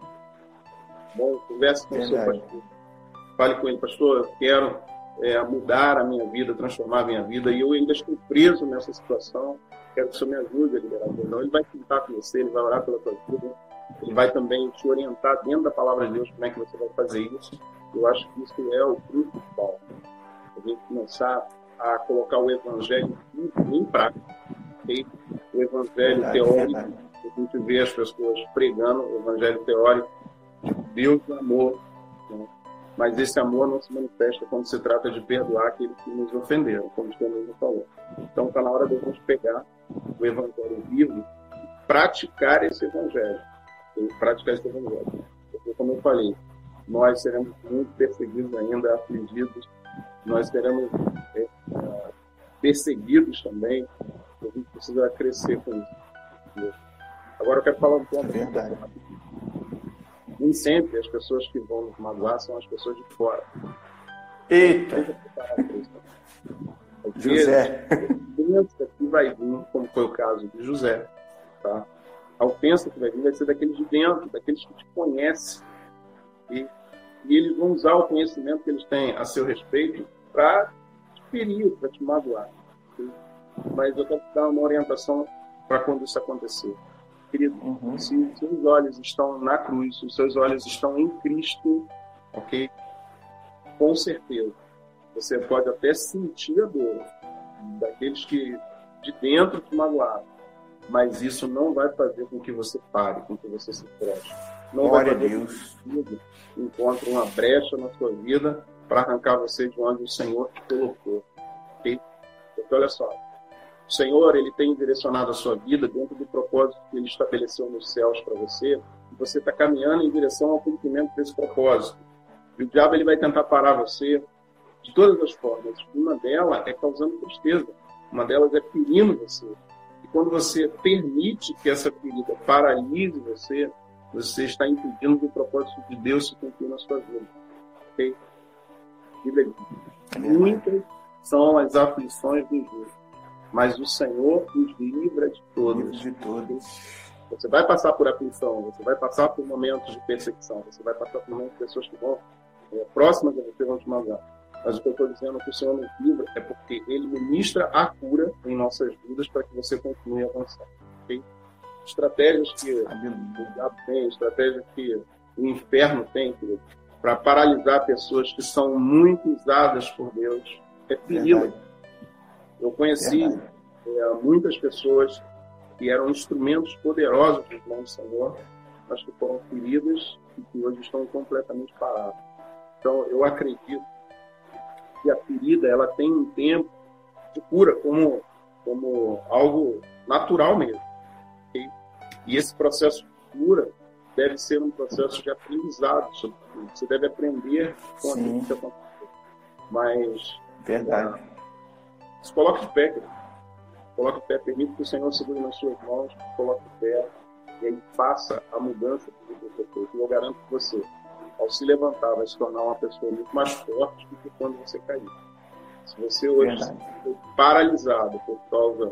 Bom, converse com o seu pastor. Fale com ele, pastor, eu quero mudar a minha vida, transformar a minha vida, e eu ainda estou preso nessa situação, quero que o senhor me ajude a liberar o perdão. Ele vai contar com você, ele vai orar pela sua vida, ele vai também te orientar dentro da palavra de Deus como é que você vai fazer isso. Eu acho que isso é o principal. A gente começar a colocar o evangelho em prática. Okay? O evangelho teórico, a gente vê as pessoas pregando o evangelho teórico, Deus é amor, né? Mas esse amor não se manifesta quando se trata de perdoar aqueles que nos ofenderam, como o Senhor mesmo falou. Então está na hora de a gente pegar o evangelho vivo e praticar esse evangelho. Praticar esse evangelho. Porque, como eu falei, nós seremos muito perseguidos ainda, afligidos, nós seremos perseguidos também, a gente precisa crescer com isso. Agora eu quero falar um pouco. É verdade. Nem sempre as pessoas que vão nos magoar são as pessoas de fora. Eita! José! A doença que vai vir, como foi o caso de José, tá? A ofensa que vai vir vai ser daqueles de dentro, daqueles que te conhecem. E eles vão usar o conhecimento que eles têm a seu respeito para te ferir, para te magoar. Mas eu quero te dar uma orientação para quando isso acontecer. Querido, se os seus olhos estão na cruz, se os seus olhos estão em Cristo, ok? Com certeza, você pode até sentir a dor daqueles que de dentro te magoaram, mas isso não vai fazer com que você pare, com que você se frustre. Não vai fazer com que você encontre uma brecha na sua vida para arrancar você de onde o Senhor te colocou. Ok? Porque olha só, o Senhor, ele tem direcionado a sua vida dentro do propósito que ele estabeleceu nos céus para você, e você está caminhando em direção ao cumprimento desse propósito. E o diabo, ele vai tentar parar você de todas as formas. Uma delas é causando tristeza, uma delas é ferindo você. E quando você permite que essa ferida paralise você, você está impedindo que o propósito de Deus se cumprir na sua vida. Ok? Muitas são as aflições do justo, mas o Senhor os livra de todas. Você vai passar por aflição, você vai passar por momentos de perseguição, você vai passar por momentos de pessoas que vão próximas a você, vão te magoar. Mas o que eu estou dizendo é que o Senhor nos livra é porque Ele ministra a cura em nossas vidas para que você continue avançando. Okay? Estratégias que o diabo tem, estratégias que o inferno tem, para paralisar pessoas que são muito usadas por Deus, é feri-las. Eu conheci muitas pessoas que eram instrumentos poderosos dos mãos do Senhor, mas que foram feridas e que hoje estão completamente paradas. Então, eu acredito que a ferida, ela tem um tempo de cura como algo natural mesmo. Okay? E esse processo de cura deve ser um processo de aprendizado sobre tudo. Você deve aprender com aquilo que aconteceu. Mas, verdade. Se coloque de pé, querido. Coloque de pé, permita que o Senhor segure nas suas mãos, coloque de pé, e aí faça a mudança que você fez. Eu garanto que você, ao se levantar, vai se tornar uma pessoa muito mais forte do que quando você caiu. Se você hoje foi paralisado por causa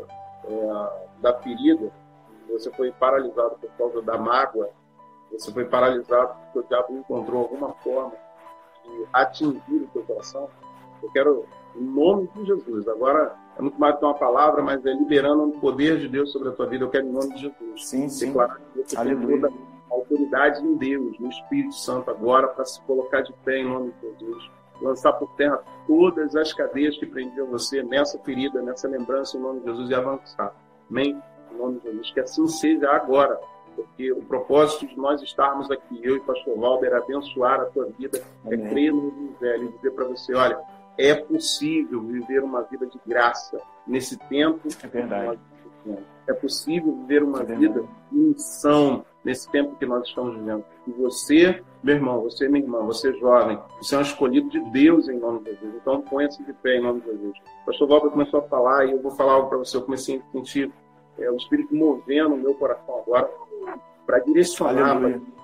da ferida, você foi paralisado por causa da mágoa, você foi paralisado porque o diabo encontrou alguma forma de atingir o seu coração, eu quero, em nome de Jesus, agora é muito mais do que uma palavra, mas é liberando o poder de Deus sobre a tua vida, eu quero em nome de Jesus. Declarar que você tem toda a autoridade em Deus, no Espírito Santo agora, para se colocar de pé em nome de Jesus. Lançar por terra todas as cadeias que prendiam você nessa ferida, nessa lembrança em nome de Jesus e avançar. Amém? Em nome de Jesus. Que assim seja agora, porque o propósito de nós estarmos aqui, eu e o pastor Valber, é abençoar a tua vida, é crer no Evangelho e dizer para você, olha, é possível viver uma vida de graça nesse tempo. É verdade. É possível viver uma vida de missão nesse tempo que nós estamos vivendo. E você, meu irmão, você, minha irmã, você jovem, você é um escolhido de Deus em nome de Jesus. Então, ponha-se de pé em nome de Jesus. O pastor Valber começou a falar e eu vou falar algo para você. Eu comecei a sentir o Espírito movendo o meu coração agora para direcionar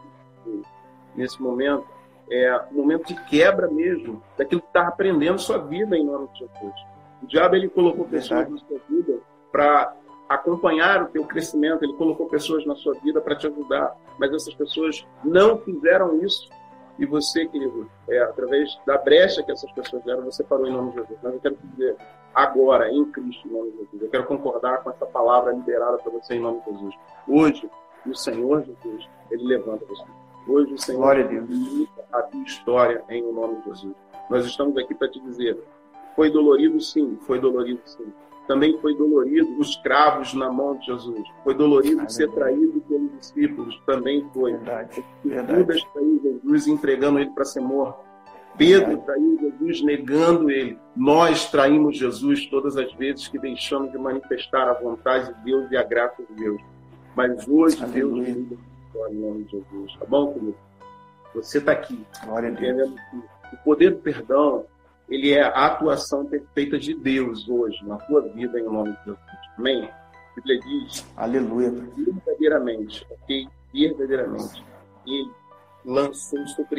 nesse momento. É um momento de quebra mesmo daquilo que está aprendendo sua vida em nome de Jesus. O diabo, ele colocou pessoas na sua vida para acompanhar o teu crescimento, ele colocou pessoas na sua vida para te ajudar, mas essas pessoas não fizeram isso e você, querido, através da brecha que essas pessoas deram, você parou em nome de Jesus. Mas eu quero te dizer agora, em Cristo, em nome de Jesus, eu quero concordar com essa palavra liberada para você em nome de Jesus. Hoje, o Senhor Jesus, ele levanta você. Hoje o Senhor limita a tua história em nome de Jesus. Nós estamos aqui para te dizer, foi dolorido sim, foi dolorido sim. Também foi dolorido os cravos na mão de Jesus. Foi dolorido ser traído pelos discípulos, também foi. Judas traiu Jesus entregando ele para ser morto. Pedro traiu Jesus negando ele. Nós traímos Jesus todas as vezes que deixamos de manifestar a vontade de Deus e a graça de Deus. Mas hoje Deus nos livra em nome de Jesus. Tá bom, querido? Você está aqui. Entendendo que o poder do perdão, ele é a atuação perfeita de Deus hoje, na tua vida, em nome de Jesus. Amém? A Bíblia diz, aleluia, verdadeiramente, ok? Verdadeiramente, ele lançou sobre ele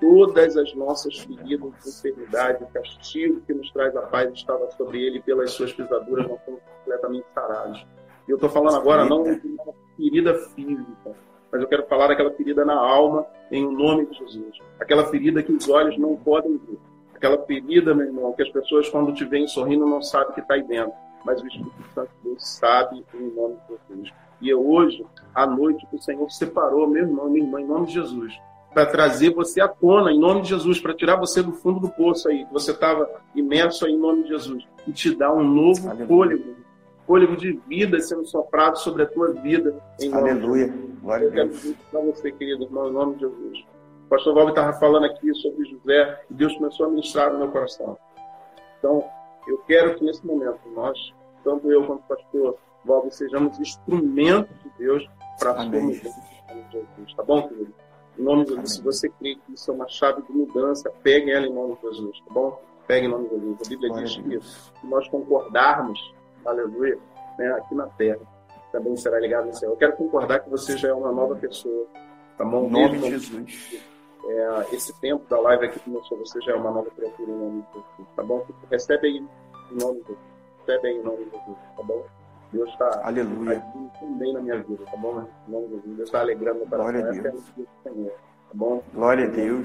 todas as nossas feridas de enfermidade, o castigo que nos traz a paz estava sobre ele, e pelas suas pisaduras nós fomos completamente sarados. E eu estou falando agora não de uma ferida física, mas eu quero falar daquela ferida na alma, em nome de Jesus. Aquela ferida que os olhos não podem ver. Aquela ferida, meu irmão, que as pessoas, quando te veem sorrindo, não sabem que está aí dentro. Mas o Espírito Santo de Deus sabe, em nome de Jesus. E é hoje, à noite, que o Senhor separou, meu irmão, minha irmã, em nome de Jesus, para trazer você à tona, em nome de Jesus, para tirar você do fundo do poço aí, que você estava imerso aí, em nome de Jesus, e te dar um novo fôlego de vida sendo soprado sobre a tua vida. Em nome Aleluia. de Jesus. Glória a Eu quero Deus. dizer para você, querido irmão, em nome de Jesus. O pastor Valber estava falando aqui sobre José, e Deus começou a ministrar no meu coração. Então, eu quero que nesse momento nós, tanto eu quanto o pastor Valber, sejamos instrumentos de Deus para a sua mudança em nome de Jesus. Tá bom, querido? Em nome de Jesus. Se você crê que isso é uma chave de mudança, pegue ela em nome de Jesus, tá bom? Pegue em nome de Jesus. A Bíblia diz que se nós concordarmos, aleluia, né, aqui na terra, também será ligado no céu. Eu quero concordar que você já é uma nova pessoa, tá bom? Em nome de Jesus. Esse tempo da live aqui começou, você já é uma nova criatura em nome de Jesus, tá bom? Recebe aí em nome de Jesus. Recebe aí em nome de Jesus, tá bom? Deus está Aleluia. também na minha vida, tá bom? Em nome de Jesus. Deus está alegrando meu coração. Glória a Deus. Essa é a Senhor, tá bom? Glória a Deus.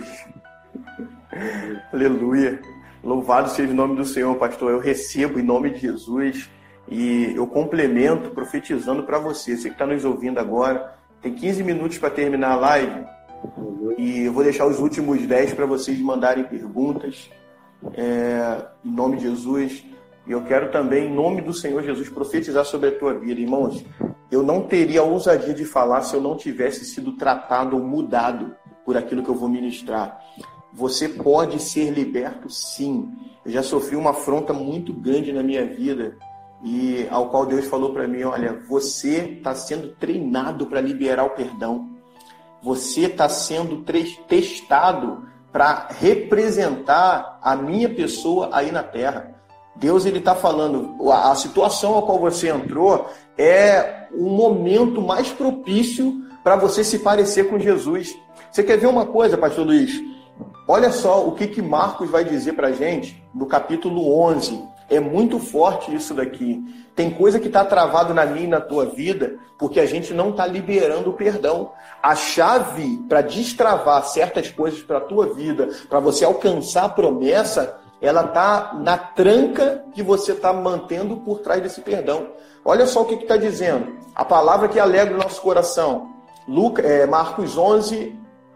Aleluia. Louvado seja o nome do Senhor, pastor. Eu recebo em nome de Jesus e eu complemento profetizando para você. Você que está nos ouvindo agora, tem 15 minutos para terminar a live e eu vou deixar os últimos 10 para vocês mandarem perguntas em nome de Jesus. E eu quero também, em nome do Senhor Jesus, profetizar sobre a tua vida. Irmãos, eu não teria a ousadia de falar se eu não tivesse sido tratado ou mudado por aquilo que eu vou ministrar. Você pode ser liberto, sim. Eu já sofri uma afronta muito grande na minha vida, e ao qual Deus falou para mim, olha, você está sendo treinado para liberar o perdão. Você está sendo testado para representar a minha pessoa aí na terra. Deus ele está falando, a situação a qual você entrou é um momento mais propício para você se parecer com Jesus. Você quer ver uma coisa, pastor Luiz? Olha só o que Marcos vai dizer para a gente no capítulo 11. É muito forte isso daqui. Tem coisa que está travado na minha e na tua vida porque a gente não está liberando o perdão. A chave para destravar certas coisas para a tua vida, para você alcançar a promessa, ela está na tranca que você está mantendo por trás desse perdão. Olha só o que está dizendo. A palavra que alegra o nosso coração. Marcos 11,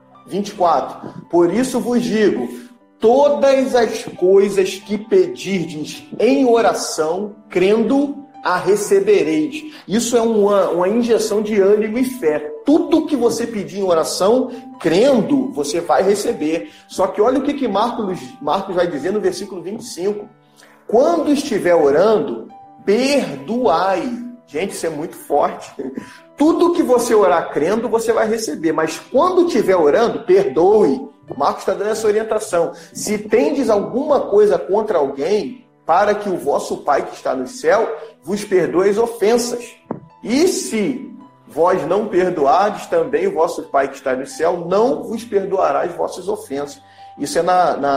24. Por isso vos digo, todas as coisas que pedirdes em oração, crendo, a recebereis. Isso é uma injeção de ânimo e fé. Tudo que você pedir em oração, crendo, você vai receber. Só que olha o que Marcos vai dizer no versículo 25. Quando estiver orando, perdoai. Gente, isso é muito forte. Tudo que você orar crendo, você vai receber. Mas quando estiver orando, perdoe. Marcos está dando essa orientação. Se tendes alguma coisa contra alguém, para que o vosso Pai que está no céu vos perdoe as ofensas. E se vós não perdoardes, também o vosso Pai que está no céu não vos perdoará as vossas ofensas. Isso é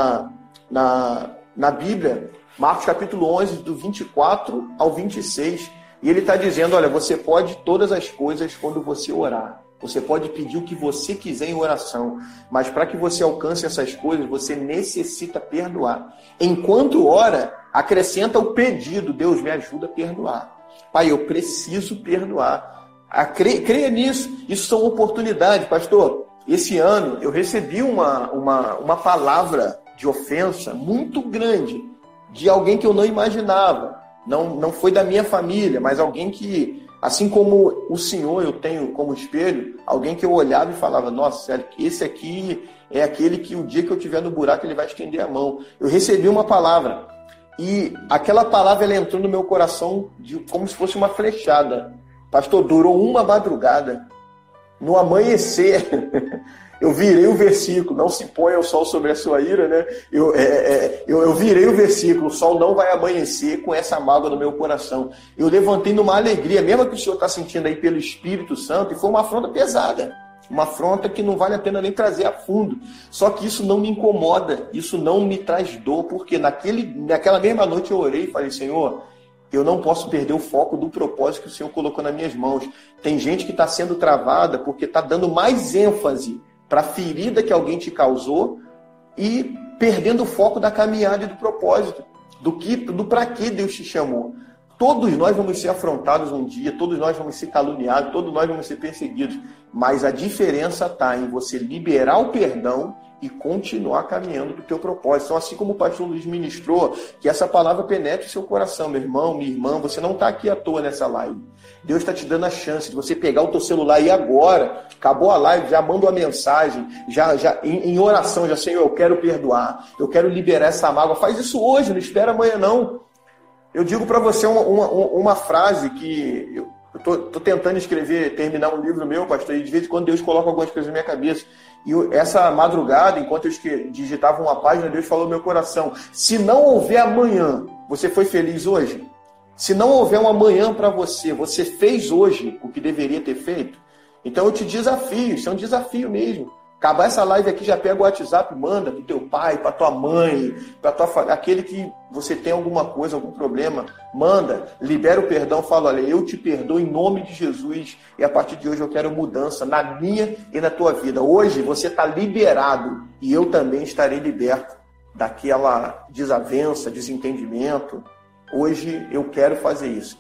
na Bíblia, Marcos capítulo 11, do 24 ao 26. E ele está dizendo, olha, você pode todas as coisas quando você orar. Você pode pedir o que você quiser em oração, mas para que você alcance essas coisas, você necessita perdoar. Enquanto ora, acrescenta o pedido, Deus me ajuda a perdoar. Pai, eu preciso perdoar. Creia nisso, isso são oportunidades. Pastor, esse ano eu recebi uma palavra de ofensa muito grande, de alguém que eu não imaginava. Não foi da minha família, mas alguém que, assim como o Senhor eu tenho como espelho, alguém que eu olhava e falava, nossa, sério, esse aqui é aquele que o dia que eu estiver no buraco ele vai estender a mão. Eu recebi uma palavra e aquela palavra ela entrou no meu coração como se fosse uma flechada. Pastor, durou uma madrugada. No amanhecer, eu virei o versículo, não se ponha o sol sobre a sua ira, né? Eu virei o versículo, o sol não vai amanhecer com essa mágoa no meu coração. Eu levantei numa alegria, mesmo que o Senhor está sentindo aí pelo Espírito Santo, e foi uma afronta pesada. Uma afronta que não vale a pena nem trazer a fundo. Só que isso não me incomoda, isso não me traz dor, porque naquela mesma noite eu orei e falei, Senhor, eu não posso perder o foco do propósito que o Senhor colocou nas minhas mãos. Tem gente que está sendo travada porque está dando mais ênfase para a ferida que alguém te causou e perdendo o foco da caminhada e do propósito, do para que Deus te chamou. Todos nós vamos ser afrontados um dia, todos nós vamos ser caluniados, todos nós vamos ser perseguidos, mas a diferença está em você liberar o perdão e continuar caminhando do teu propósito. Então, assim como o pastor Luiz ministrou, que essa palavra penetre o seu coração, meu irmão, minha irmã, você não está aqui à toa nessa live. Deus está te dando a chance de você pegar o teu celular e agora, acabou a live, já manda uma mensagem, já em oração, já, Senhor, eu quero perdoar, eu quero liberar essa mágoa. Faz isso hoje, não espera amanhã não. Eu digo para você uma frase que eu estou tentando escrever, terminar um livro meu, pastor, e de vez em quando Deus coloca algumas coisas na minha cabeça. E essa madrugada, enquanto eu digitava uma página, Deus falou no meu coração, se não houver amanhã, você foi feliz hoje? Se não houver um amanhã para você, você fez hoje o que deveria ter feito? Então eu te desafio, isso é um desafio mesmo. Acabar essa live aqui, já pega o WhatsApp, manda para o teu pai, para tua mãe, para tua família, aquele que você tem alguma coisa, algum problema, manda, libera o perdão, fala, olha, eu te perdoo em nome de Jesus e a partir de hoje eu quero mudança na minha e na tua vida. Hoje você está liberado e eu também estarei liberto daquela desavença, desentendimento. Hoje eu quero fazer isso.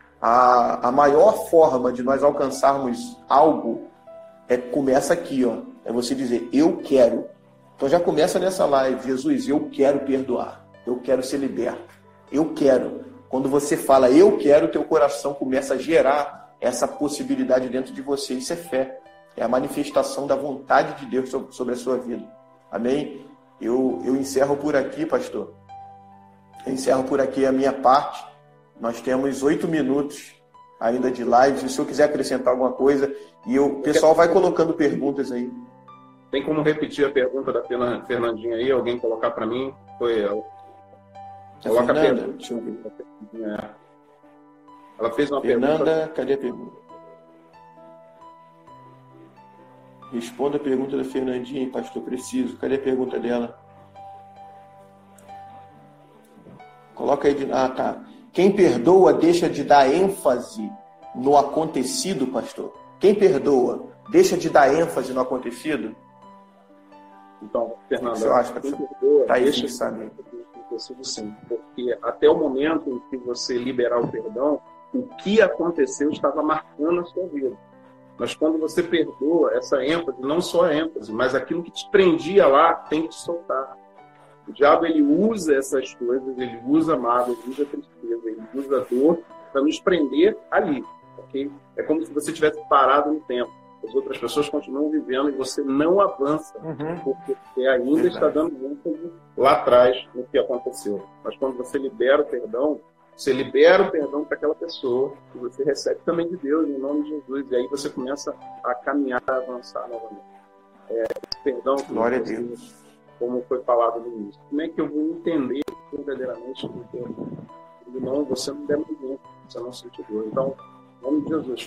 A maior forma de nós alcançarmos algo começa aqui, ó. É você dizer, eu quero. Então já começa nessa live, Jesus, eu quero perdoar. Eu quero ser liberto. Eu quero. Quando você fala, eu quero, teu coração começa a gerar essa possibilidade dentro de você. Isso é fé. É a manifestação da vontade de Deus sobre a sua vida. Amém? Eu encerro por aqui, pastor. Eu encerro por aqui a minha parte. Nós temos 8 minutos ainda de live. Se o senhor quiser acrescentar alguma coisa, e o pessoal vai colocando perguntas aí. Tem como repetir a pergunta da Fernandinha aí? Alguém colocar para mim? Foi ela. Coloca a pergunta. Deixa eu ver. Ela fez uma Fernanda, pergunta. Cadê a pergunta? Responda a pergunta da Fernandinha, pastor, preciso. Cadê a pergunta dela? Coloca aí. Tá. Quem perdoa deixa de dar ênfase no acontecido, pastor? Quem perdoa deixa de dar ênfase no acontecido? Então, Fernanda, você acha, quem perdoa deixa de dar ênfase no acontecido, sim. Porque até o momento em que você liberar o perdão, o que aconteceu estava marcando a sua vida. Mas quando você perdoa, essa ênfase, não só a ênfase, mas aquilo que te prendia lá, tem que te soltar. O diabo, ele usa essas coisas, ele usa a mágoa, ele usa a tristeza, ele usa a dor para nos prender ali. Okay? É como se você tivesse parado no tempo. As outras pessoas continuam vivendo e você não avança, porque você ainda está dando ênfase lá atrás no que aconteceu. Mas quando você libera o perdão, você libera o perdão para aquela pessoa e você recebe também de Deus, em nome de Jesus. E aí você começa a caminhar, a avançar novamente. Esse perdão, glória a Deus, como foi falado no início. Como é que eu vou entender verdadeiramente o perdão? Não, você não der mais ênfase, você não sentiu dor. Então, em nome de Jesus,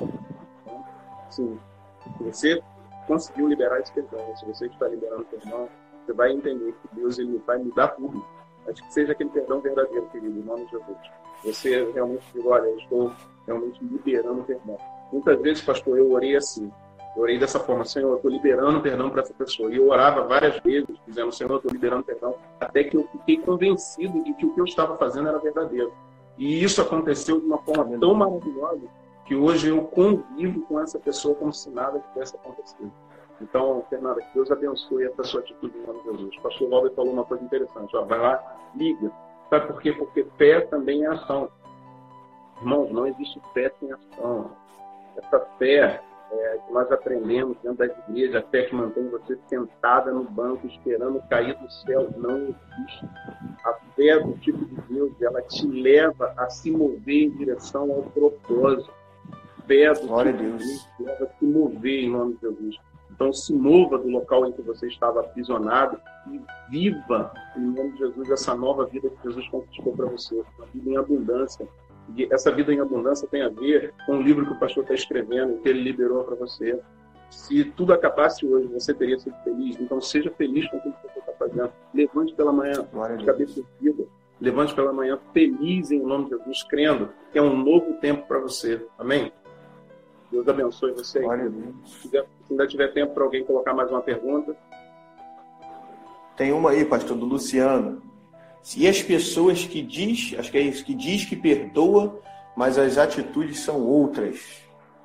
sim. Se você conseguiu liberar esse perdão, se você está liberando o perdão, você vai entender que Deus, ele vai mudar tudo. Acho que seja aquele perdão verdadeiro, querido, em nome de Jesus. Você realmente diz, olha, eu estou realmente liberando o perdão. Muitas vezes, pastor, eu orei assim. Eu orei dessa forma, Senhor, eu estou liberando perdão para essa pessoa. E eu orava várias vezes, dizendo, Senhor, eu estou liberando perdão, até que eu fiquei convencido de que o que eu estava fazendo era verdadeiro. E isso aconteceu de uma forma tão maravilhosa que hoje eu convivo com essa pessoa como se nada tivesse acontecido. Então, Fernanda, que Deus abençoe essa sua atitude em nome de Jesus. O pastor Robert falou uma coisa interessante. Vai lá, liga. Sabe por quê? Porque fé também é ação. Irmãos, não existe fé sem ação. Essa fé que nós aprendemos dentro das igrejas, a fé que mantém você sentada no banco esperando cair do céu, não existe. A fé do tipo de Deus, ela te leva a se mover em direção ao propósito. Fé do glória tipo a Deus. De Deus leva a se mover em nome de Jesus. Então, se mova do local em que você estava aprisionado e viva, em nome de Jesus, essa nova vida que Jesus conquistou para você. Uma vida em abundância. E essa vida em abundância tem a ver com o livro que o pastor está escrevendo, que ele liberou para você. Se tudo acabasse hoje, você teria sido feliz. Então, seja feliz com tudo que você está fazendo. Levante pela manhã, de cabeça erguida. Levante pela manhã, feliz em nome de Jesus, crendo que é um novo tempo para você. Amém? Deus abençoe você. Se ainda tiver tempo para alguém colocar mais uma pergunta. Tem uma aí, pastor, do Luciano. E as pessoas que diz, acho que é isso, que diz que perdoa, mas as atitudes são outras.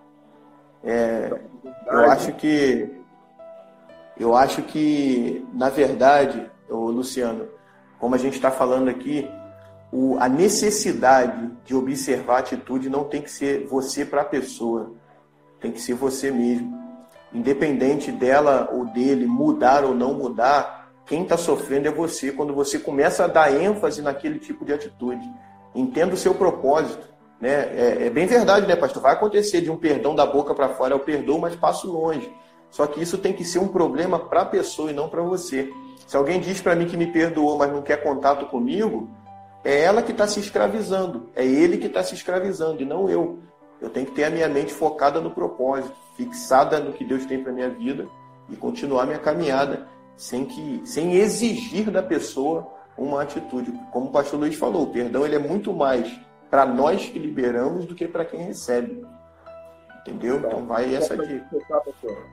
Eu acho que, na verdade, Luciano, como a gente está falando aqui, a necessidade de observar a atitude não tem que ser você para a pessoa, tem que ser você mesmo. Independente dela ou dele mudar ou não mudar, quem está sofrendo é você. Quando você começa a dar ênfase naquele tipo de atitude, entenda o seu propósito. Né? É bem verdade, né, pastor? Vai acontecer de um perdão da boca para fora, eu perdoo, mas passo longe. Só que isso tem que ser um problema para a pessoa e não para você. Se alguém diz para mim que me perdoou, mas não quer contato comigo, é ela que está se escravizando. É ele que está se escravizando e não eu. Eu tenho que ter a minha mente focada no propósito, fixada no que Deus tem para a minha vida e continuar minha caminhada, sem exigir da pessoa uma atitude. Como o pastor Luiz falou, o perdão ele é muito mais para nós que liberamos do que para quem recebe. Entendeu? Então vai essa aqui. Para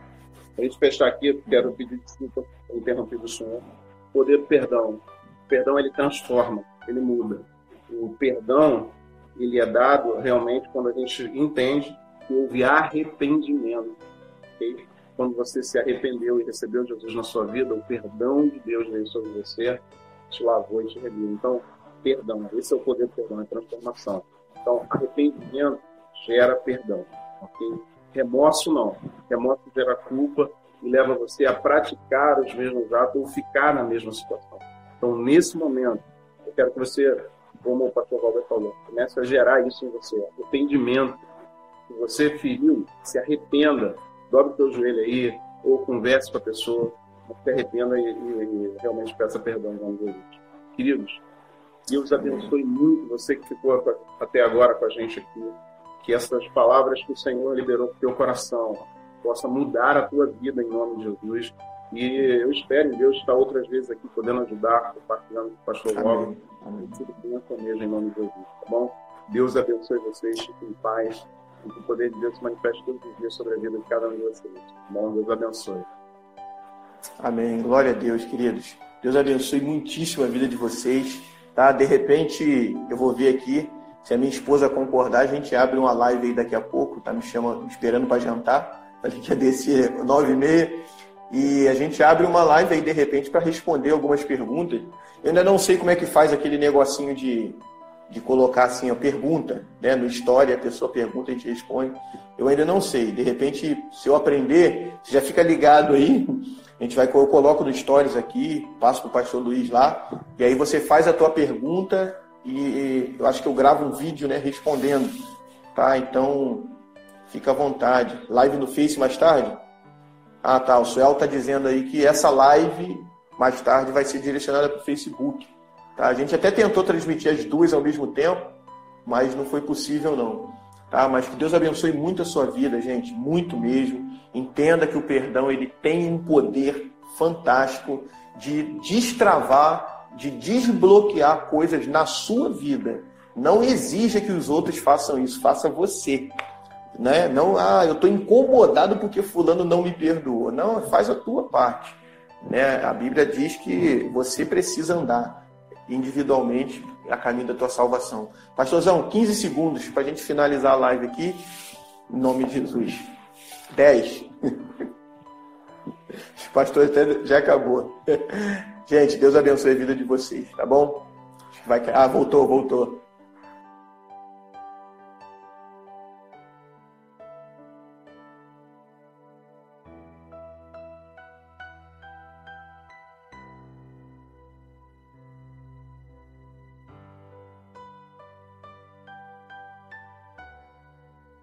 a gente fechar aqui, eu quero pedir desculpa por interromper o senhor. O poder do perdão. O perdão ele transforma, ele muda. O perdão ele é dado realmente quando a gente entende que houve arrependimento. Okay? Quando você se arrependeu e recebeu Jesus na sua vida, o perdão de Deus veio sobre você, te lavou e te redimiu. Então, perdão, esse é o poder do perdão, é transformação. Então, arrependimento gera perdão. Okay? Remorso não. Remorso gera culpa e leva você a praticar os mesmos atos ou ficar na mesma situação. Então, nesse momento, eu quero que você, como o pastor Robert falou, comece a gerar isso em você. Arrependimento. Se você feriu, se arrependa. Dobre o teu joelho aí, ou converse com a pessoa, se arrependa e realmente peça perdão em nome de Jesus. Queridos, Deus abençoe muito você que ficou até agora com a gente aqui. Que essas palavras que o Senhor liberou para o teu coração possa mudar a tua vida em nome de Jesus. E eu espero em Deus estar outras vezes aqui podendo ajudar, compartilhando com o pastor Robert. Tudo bem mesmo em nome de Jesus, tá bom? Deus abençoe vocês, fiquem em paz. E que o poder de Deus se manifeste todos os dias sobre a vida de cada um de vocês. Tá bom? Deus abençoe. Amém. Glória a Deus, queridos. Deus abençoe muitíssimo a vida de vocês. Tá? De repente, eu vou ver aqui. Se a minha esposa concordar, a gente abre uma live aí daqui a pouco, tá me esperando para jantar, a gente ia descer 9h30, e a gente abre uma live aí de repente para responder algumas perguntas. Eu ainda não sei como é que faz aquele negocinho de colocar assim a pergunta, né, no story, a pessoa pergunta e a gente responde. Eu ainda não sei, de repente, se eu aprender, você já fica ligado aí, eu coloco no stories aqui, passo para o pastor Luiz lá, e aí você faz a tua pergunta. E eu acho que eu gravo um vídeo, né, respondendo, tá? Então, fica à vontade. Live no Face mais tarde? Ah, tá. O Suel tá dizendo aí que essa live, mais tarde, vai ser direcionada para o Facebook. Tá? A gente até tentou transmitir as duas ao mesmo tempo, mas não foi possível, não. Tá? Mas que Deus abençoe muito a sua vida, gente. Muito mesmo. Entenda que o perdão, ele tem um poder fantástico de destravar, de desbloquear coisas na sua vida. Não exija que os outros façam isso, faça você. Né? Não, eu estou incomodado porque fulano não me perdoou. Não, faz a tua parte. Né? A Bíblia diz que você precisa andar individualmente a caminho da tua salvação. Pastorzão, 15 segundos para a gente finalizar a live aqui, em nome de Jesus. 10. O pastor até já acabou. Gente, Deus abençoe a vida de vocês, tá bom? Voltou.